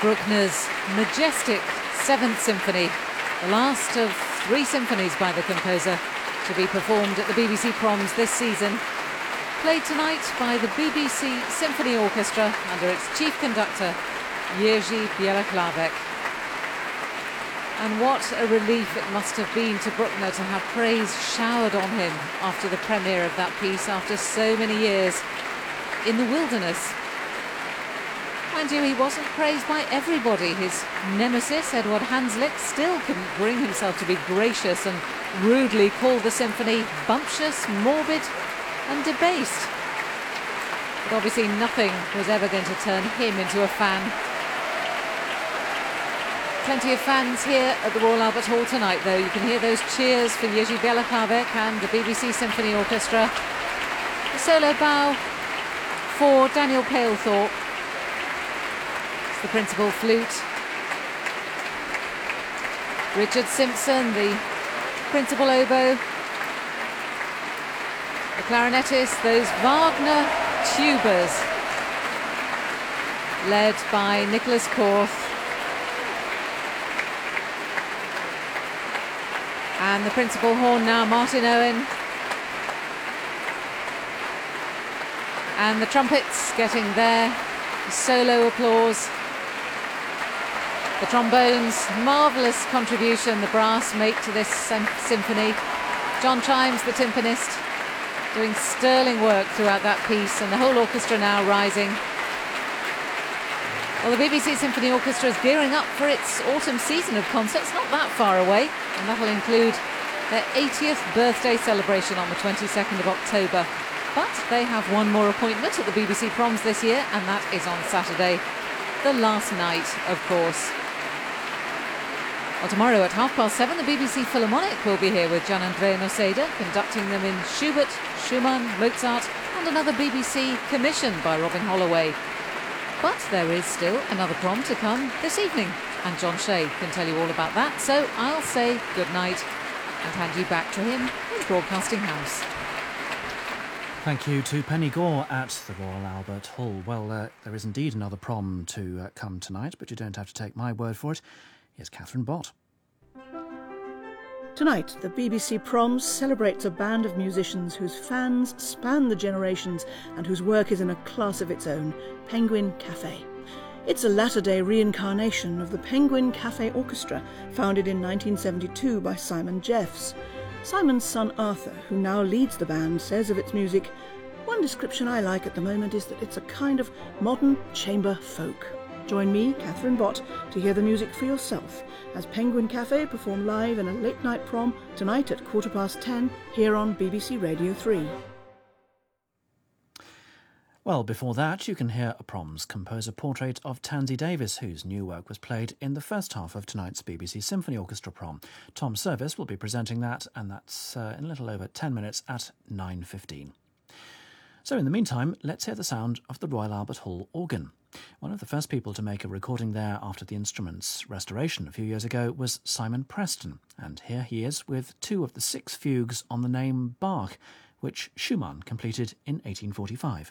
Bruckner's majestic Seventh Symphony, the last of 3 symphonies by the composer to be performed at the BBC Proms this season, played tonight by the BBC Symphony Orchestra under its chief conductor, Jerzy Bielak-Klavek. And what a relief it must have been to Bruckner to have praise showered on him after the premiere of that piece, after so many years in the wilderness. Mind you, he wasn't praised by everybody. His nemesis, Eduard Hanslick, still couldn't bring himself to be gracious and rudely called the symphony bumptious, morbid and debased. But obviously nothing was ever going to turn him into a fan. Plenty of fans here at the Royal Albert Hall tonight, though. You can hear those cheers for Jerzy Bielak-Klavek and the BBC Symphony Orchestra. The solo bow for Daniel Palethorpe. It's the principal flute. Richard Simpson, the principal oboe. The clarinetist, those Wagner tubas, led by Nicholas Korth. And the principal horn now, Martin Owen. And the trumpets getting their solo applause. The trombones, marvellous contribution the brass make to this symphony. John Chimes, the timpanist, doing sterling work throughout that piece, and the whole orchestra now rising. Well, the BBC Symphony Orchestra is gearing up for its autumn season of concerts, not that far away, and that'll include their 80th birthday celebration on the 22nd of October. But they have one more appointment at the BBC Proms this year, and that is on Saturday, the last night, of course. Well, tomorrow at 7:30, the BBC Philharmonic will be here with Gian-Andrea Noseda, conducting them in Schubert, Schumann, Mozart, and another BBC commission by Robin Holloway. But there is still another prom to come this evening, and John Shea can tell you all about that. So I'll say good night and hand you back to him in the Broadcasting House. Thank you to Penny Gore at the Royal Albert Hall. Well, there is indeed another prom to come tonight, but you don't have to take my word for it. Here's Catherine Bott. Tonight, the BBC Proms celebrates a band of musicians whose fans span the generations and whose work is in a class of its own, Penguin Cafe. It's a latter-day reincarnation of the Penguin Cafe Orchestra, founded in 1972 by Simon Jeffs. Simon's son Arthur, who now leads the band, says of its music, "One description I like at the moment is that it's a kind of modern chamber folk." Join me, Catherine Bott, to hear the music for yourself as Penguin Cafe perform live in a late-night prom tonight at 10:15 here on BBC Radio 3. Well, before that, you can hear a Proms composer portrait of Tansy Davis, whose new work was played in the first half of tonight's BBC Symphony Orchestra prom. Tom Service will be presenting that, and that's in a little over 10 minutes at 9:15. So in the meantime, let's hear the sound of the Royal Albert Hall organ. One of the first people to make a recording there after the instrument's restoration a few years ago was Simon Preston, and here he is with 2 of the 6 fugues on the name Bach, which Schumann completed in 1845.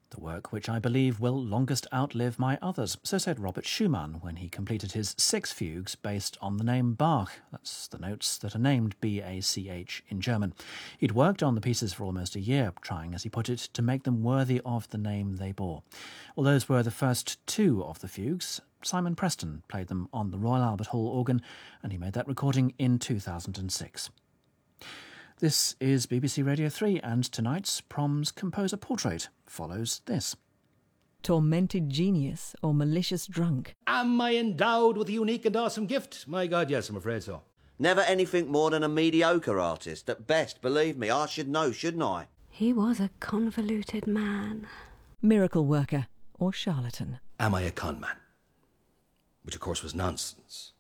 the work which I believe will longest outlive my others. So said Robert Schumann when he completed his 6 fugues based on the name Bach. That's the notes that are named B-A-C-H in German. He'd worked on the pieces for almost a year, trying, as he put it, to make them worthy of the name they bore. Well, those were the first 2 of the fugues. Simon Preston played them on the Royal Albert Hall organ, and he made that recording in 2006. This is BBC Radio 3, and tonight's Proms Composer Portrait follows this. Tormented genius or malicious drunk? Am I endowed with a unique and awesome gift? My God, yes, I'm afraid so. Never anything more than a mediocre artist. At best, believe me, I should know, shouldn't I? He was a convoluted man. Miracle worker or charlatan? Am I a con man? Which, of course, was nonsense.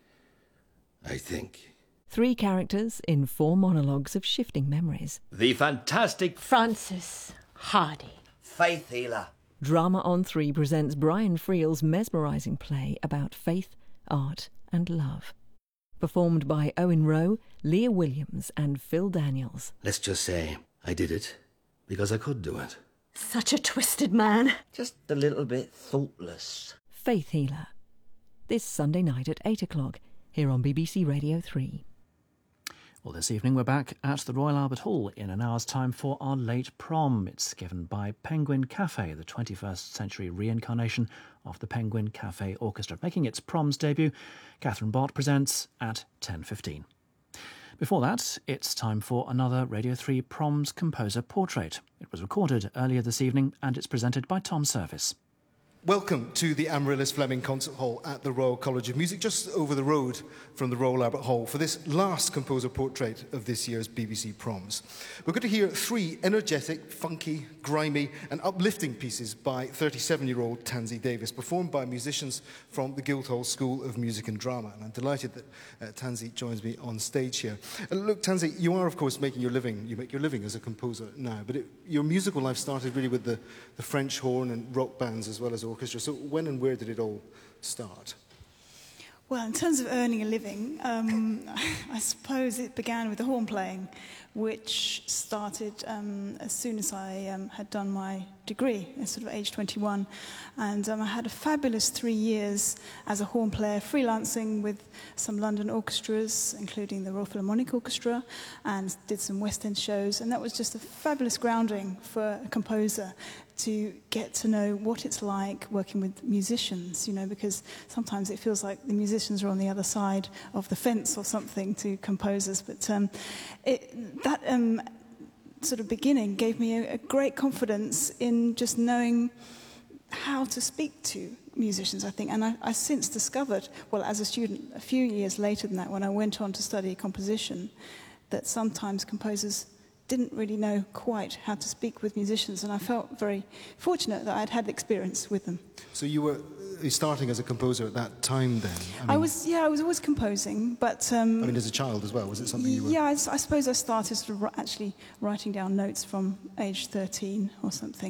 I think. 3 characters in 4 monologues of shifting memories. The fantastic Frances Hardy. Faith healer. Drama on 3 presents Brian Friel's mesmerising play about faith, art and love. Performed by Owen Rowe, Leah Williams and Phil Daniels. Let's just say I did it because I could do it. Such a twisted man. Just a little bit thoughtless. Faith Healer. This Sunday night at 8 o'clock here on BBC Radio 3. Well, this evening we're back at the Royal Albert Hall in an hour's time for our late prom. It's given by Penguin Cafe, the 21st century reincarnation of the Penguin Cafe Orchestra. Making its proms debut, Catherine Bott presents at 10:15. Before that, it's time for another Radio 3 Proms Composer Portrait. It was recorded earlier this evening and it's presented by Tom Service. Welcome to the Amaryllis Fleming Concert Hall at the Royal College of Music, just over the road from the Royal Albert Hall, for this last composer portrait of this year's BBC Proms. We're going to hear 3 energetic, funky, grimy and uplifting pieces by 37-year-old Tansy Davis, performed by musicians from the Guildhall School of Music and Drama. And I'm delighted that Tansy joins me on stage here. Look, Tansy, you are, of course, making your living. You make your living as a composer now, but your musical life started really with the French horn and rock bands as well as orchestra. So when and where did it all start? Well, in terms of earning a living, I suppose it began with the horn playing, which started as soon as I had done my degree, at sort of age 21. And I had a fabulous 3 years as a horn player, freelancing with some London orchestras, including the Royal Philharmonic Orchestra, and did some West End shows. And that was just a fabulous grounding for a composer to get to know what it's like working with musicians, you know, because sometimes it feels like the musicians are on the other side of the fence or something to composers. But that sort of beginning gave me a great confidence in just knowing how to speak to musicians, I think. And I since discovered, well, as a student, a few years later than that, when I went on to study composition, that sometimes composers didn't really know quite how to speak with musicians, and I felt very fortunate that I'd had experience with them. So you were starting as a composer at that time then? I was always composing, but... as a child as well, was it something you were... Yeah, I suppose I started sort of actually writing down notes from age 13 or something.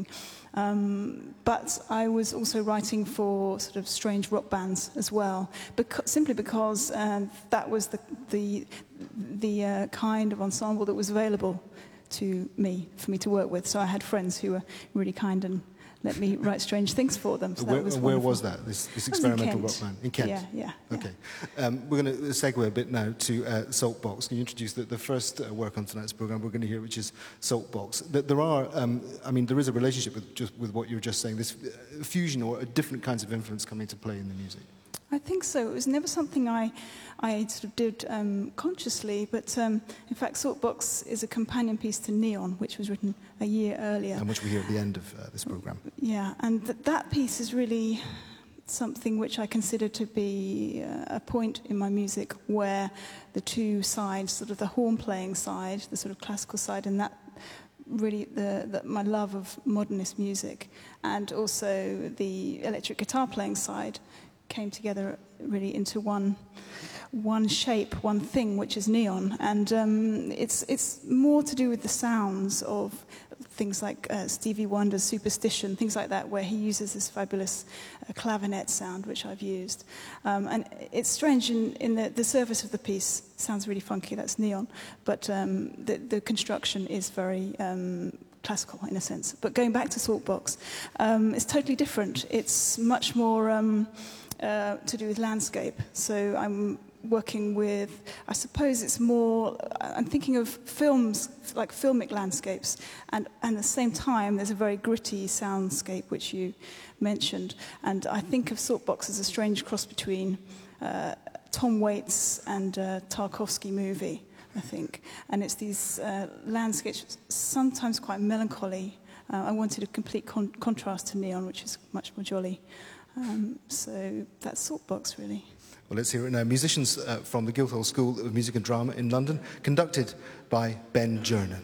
But I was also writing for sort of strange rock bands as well, simply because that was the kind of ensemble that was available to me, for me to work with. So I had friends who were really kind and let me write strange things for them. So where was that, this experimental rock band? In Kent? Yeah. Okay. We're going to segue a bit now to Saltbox. Can you introduce the first work on tonight's programme we're going to hear, which is Saltbox? There are, there is a relationship with what you were just saying, this fusion or different kinds of influence coming to play in the music. I think so. It was never something I sort of did consciously, but in fact Saltbox is a companion piece to Neon, which was written a year earlier. And which we hear at the end of this programme. Yeah, and that piece is really something which I consider to be a point in my music where the two sides, sort of the horn playing side, the sort of classical side, and that really my love of modernist music, and also the electric guitar playing side, came together really into one shape, one thing, which is Neon. And it's more to do with the sounds of things like Stevie Wonder's Superstition, things like that, where he uses this fabulous clavinet sound, which I've used. And it's strange, in the surface of the piece sounds really funky, that's Neon, but the construction is very classical in a sense. But going back to Saltbox, it's totally different. It's much more to do with landscape. So I'm working with, I suppose it's more, I'm thinking of films, like filmic landscapes, and at the same time there's a very gritty soundscape which you mentioned, and I think of Saltbox as a strange cross between Tom Waits and Tarkovsky movie, I think, and it's these landscapes, sometimes quite melancholy. I wanted a complete contrast to Neon, which is much more jolly. So that's Saltbox, really. Well, let's hear it now. Musicians from the Guildhall School of Music and Drama in London, conducted by Ben Jernan.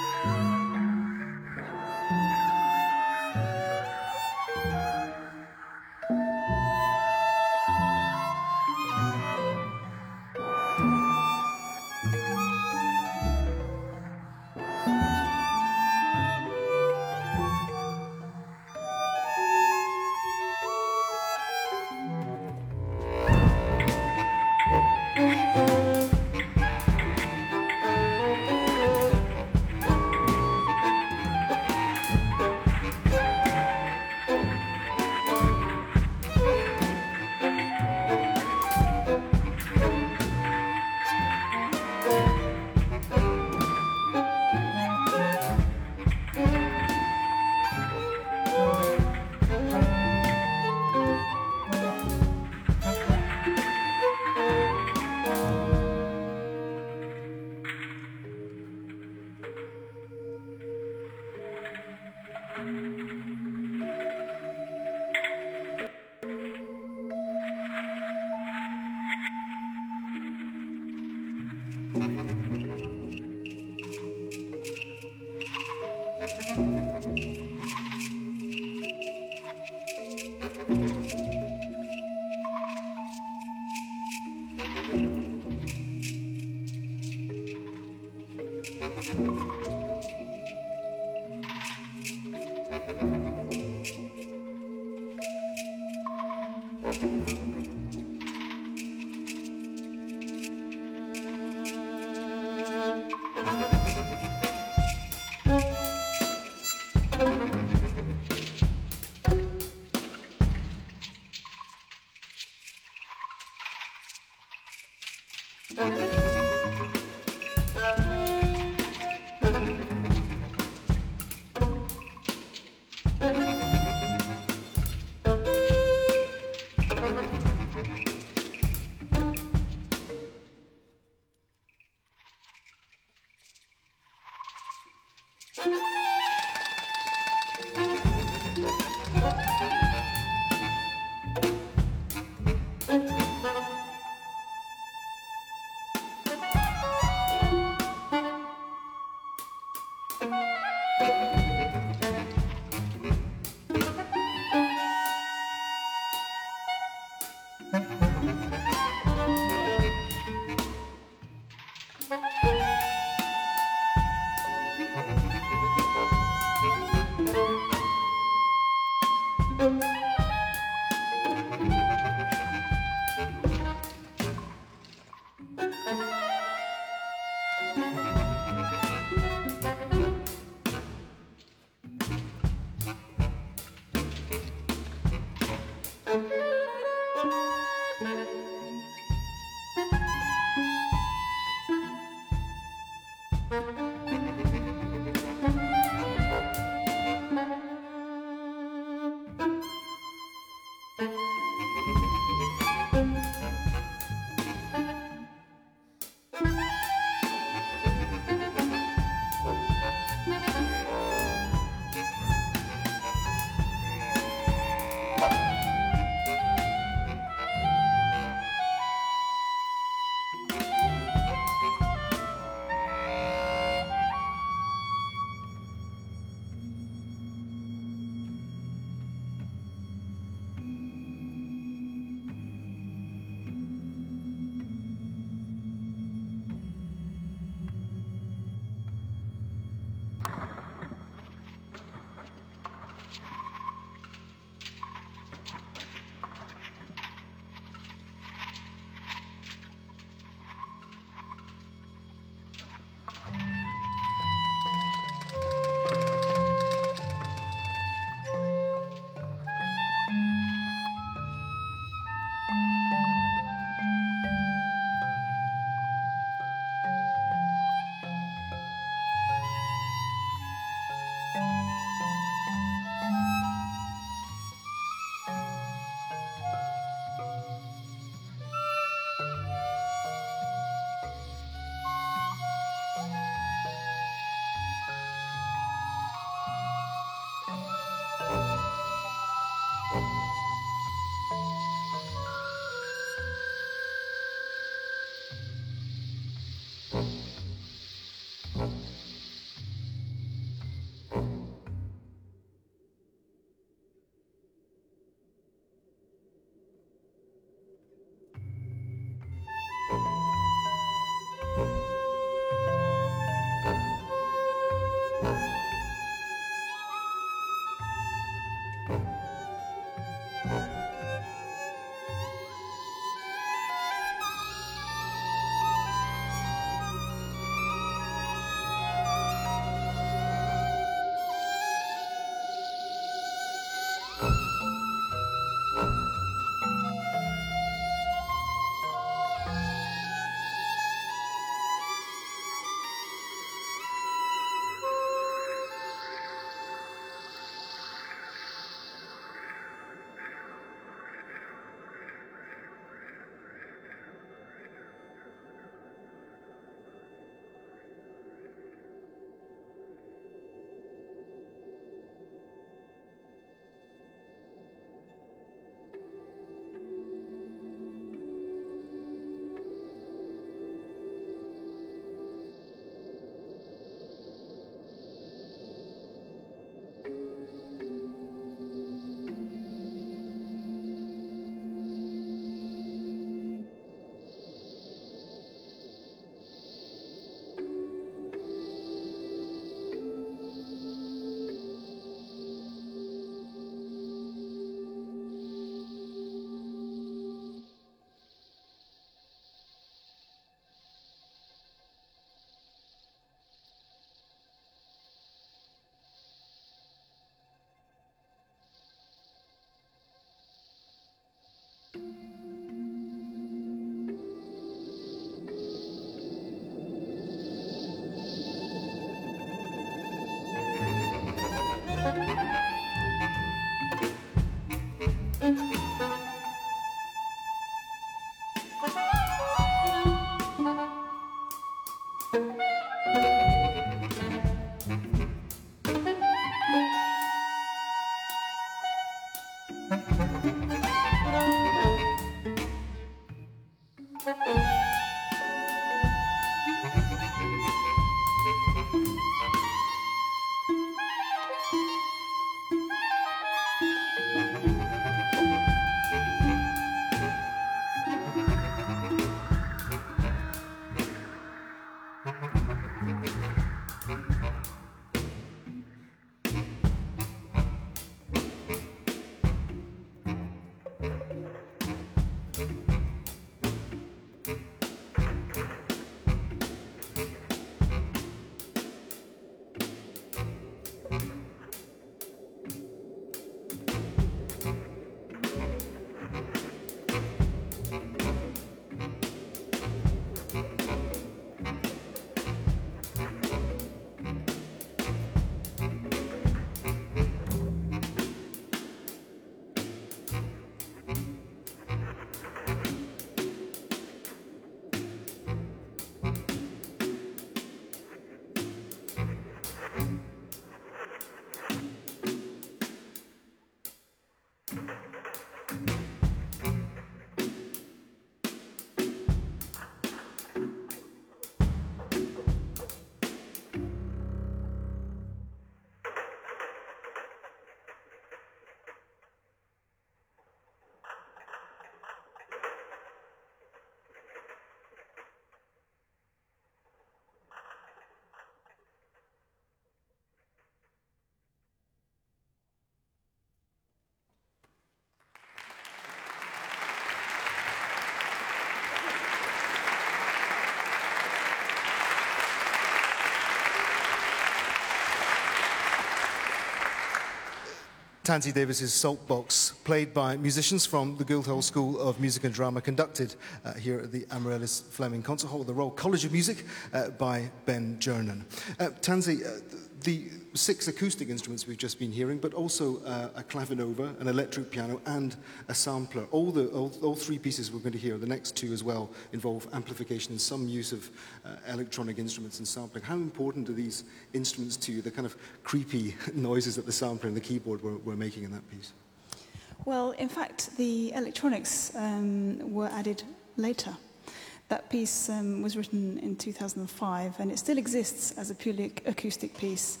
Tansy Davis's Saltbox, played by musicians from the Guildhall School of Music and Drama, conducted here at the Amaryllis Fleming Concert Hall at the Royal College of Music by Ben Jernan. Tansy, the 6 acoustic instruments we've just been hearing, but also a clavinova, an electric piano, and a sampler. All 3 pieces we're going to hear, the next 2 as well, involve amplification and some use of electronic instruments and sampling. How important are these instruments to you, the kind of creepy noises that the sampler and the keyboard were making in that piece? Well, in fact, the electronics were added later. That piece was written in 2005, and it still exists as a purely acoustic piece.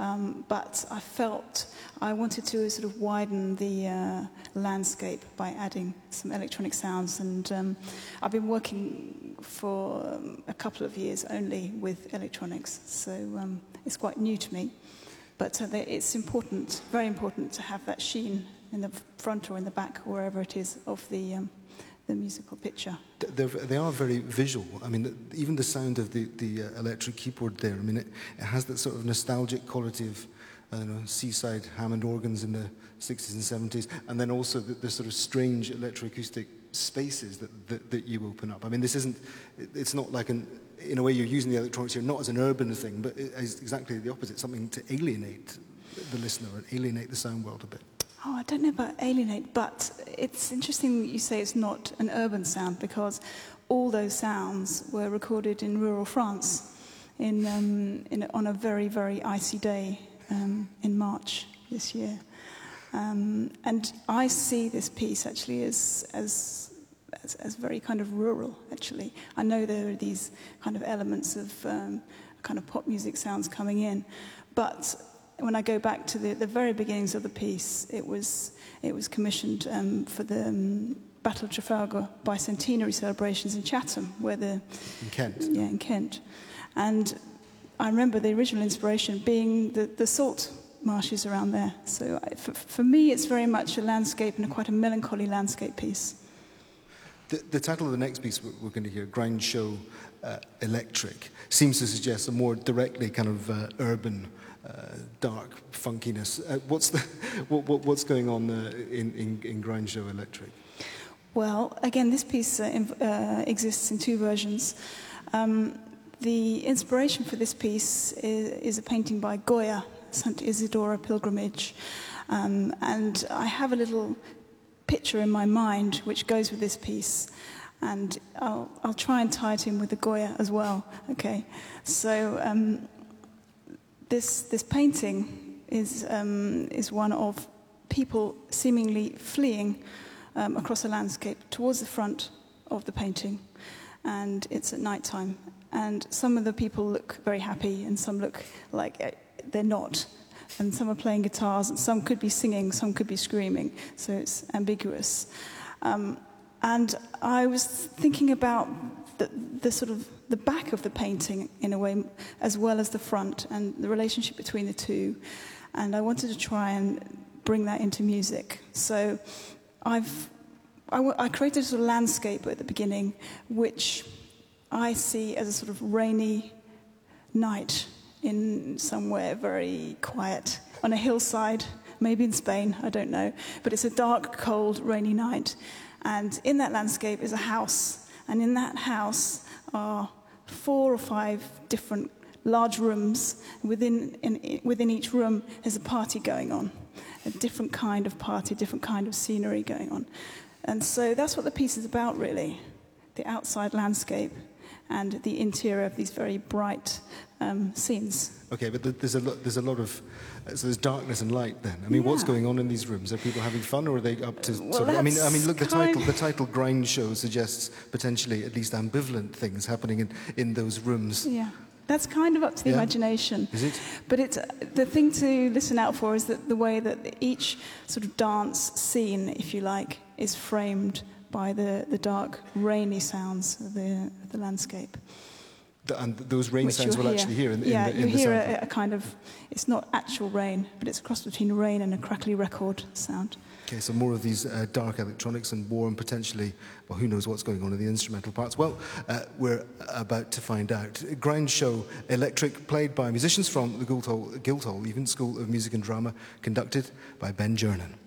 But I felt I wanted to sort of widen the landscape by adding some electronic sounds. And I've been working for a couple of years only with electronics, so it's quite new to me. But it's important, very important, to have that sheen in the front or in the back, or wherever it is, of the musical picture. They are very visual. I mean, even the sound of the electric keyboard there, I mean, it has that sort of nostalgic quality of, I don't know, seaside Hammond organs in the 60s and 70s, and then also the sort of strange electroacoustic spaces that you open up. I mean, it's not like in a way you're using the electronics here not as an urban thing, but as exactly the opposite, something to alienate the listener and alienate the sound world a bit. Oh, I don't know about alienate, but it's interesting that you say it's not an urban sound, because all those sounds were recorded in rural France on a very, very icy day in March this year. And I see this piece actually as very kind of rural, actually. I know there are these kind of elements of kind of pop music sounds coming in, but when I go back to the very beginnings of the piece, it was commissioned for the Battle of Trafalgar bicentenary celebrations in Chatham, in Kent. Yeah, in Kent. And I remember the original inspiration being the salt marshes around there. So for me, it's very much a landscape, and quite a melancholy landscape piece. The title of the next piece we're going to hear, Grind Show Electric, seems to suggest a more directly kind of urban, dark funkiness. What's going on in Grind Show Electric? Well, again, this piece exists in 2 versions. The inspiration for this piece is a painting by Goya, St. Isidora Pilgrimage, and I have a little picture in my mind which goes with this piece, and I'll try and tie it in with the Goya as well. Okay, so this painting is one of people seemingly fleeing across a landscape towards the front of the painting, and it's at night time. And some of the people look very happy, and some look like they're not. And some are playing guitars, and some could be singing, some could be screaming. So it's ambiguous. And I was thinking about the sort of the back of the painting in a way, as well as the front, and the relationship between the two. And I wanted to try and bring that into music. So I created a sort of landscape at the beginning, which I see as a sort of rainy night in somewhere very quiet, on a hillside, maybe in Spain, I don't know. But it's a dark, cold, rainy night. And in that landscape is a house. And in that house are 4 or 5 different large rooms. Within each room is a party going on, a different kind of party, different kind of scenery going on. And so that's what the piece is about, really, the outside landscape and the interior of these very bright scenes. Okay, but there's a lot of so there's darkness and light. Then, I mean, what's going on in these rooms? Are people having fun, or are they up to? Well, I mean, look, the title "Grind Show" suggests potentially at least ambivalent things happening in those rooms. Yeah. That's kind of up to the imagination. Is it? But the thing to listen out for is that the way that each sort of dance scene, if you like, is framed by the dark, rainy sounds of the landscape. And those rain sounds we'll actually hear in the sample. Yeah, you hear a kind of, it's not actual rain, but it's a cross between rain and a crackly record sound. Okay, so more of these dark electronics and warm, potentially, well, who knows what's going on in the instrumental parts. Well, we're about to find out. Grind Show Electric, played by musicians from the Guildhall Even School of Music and Drama, conducted by Ben Jernan.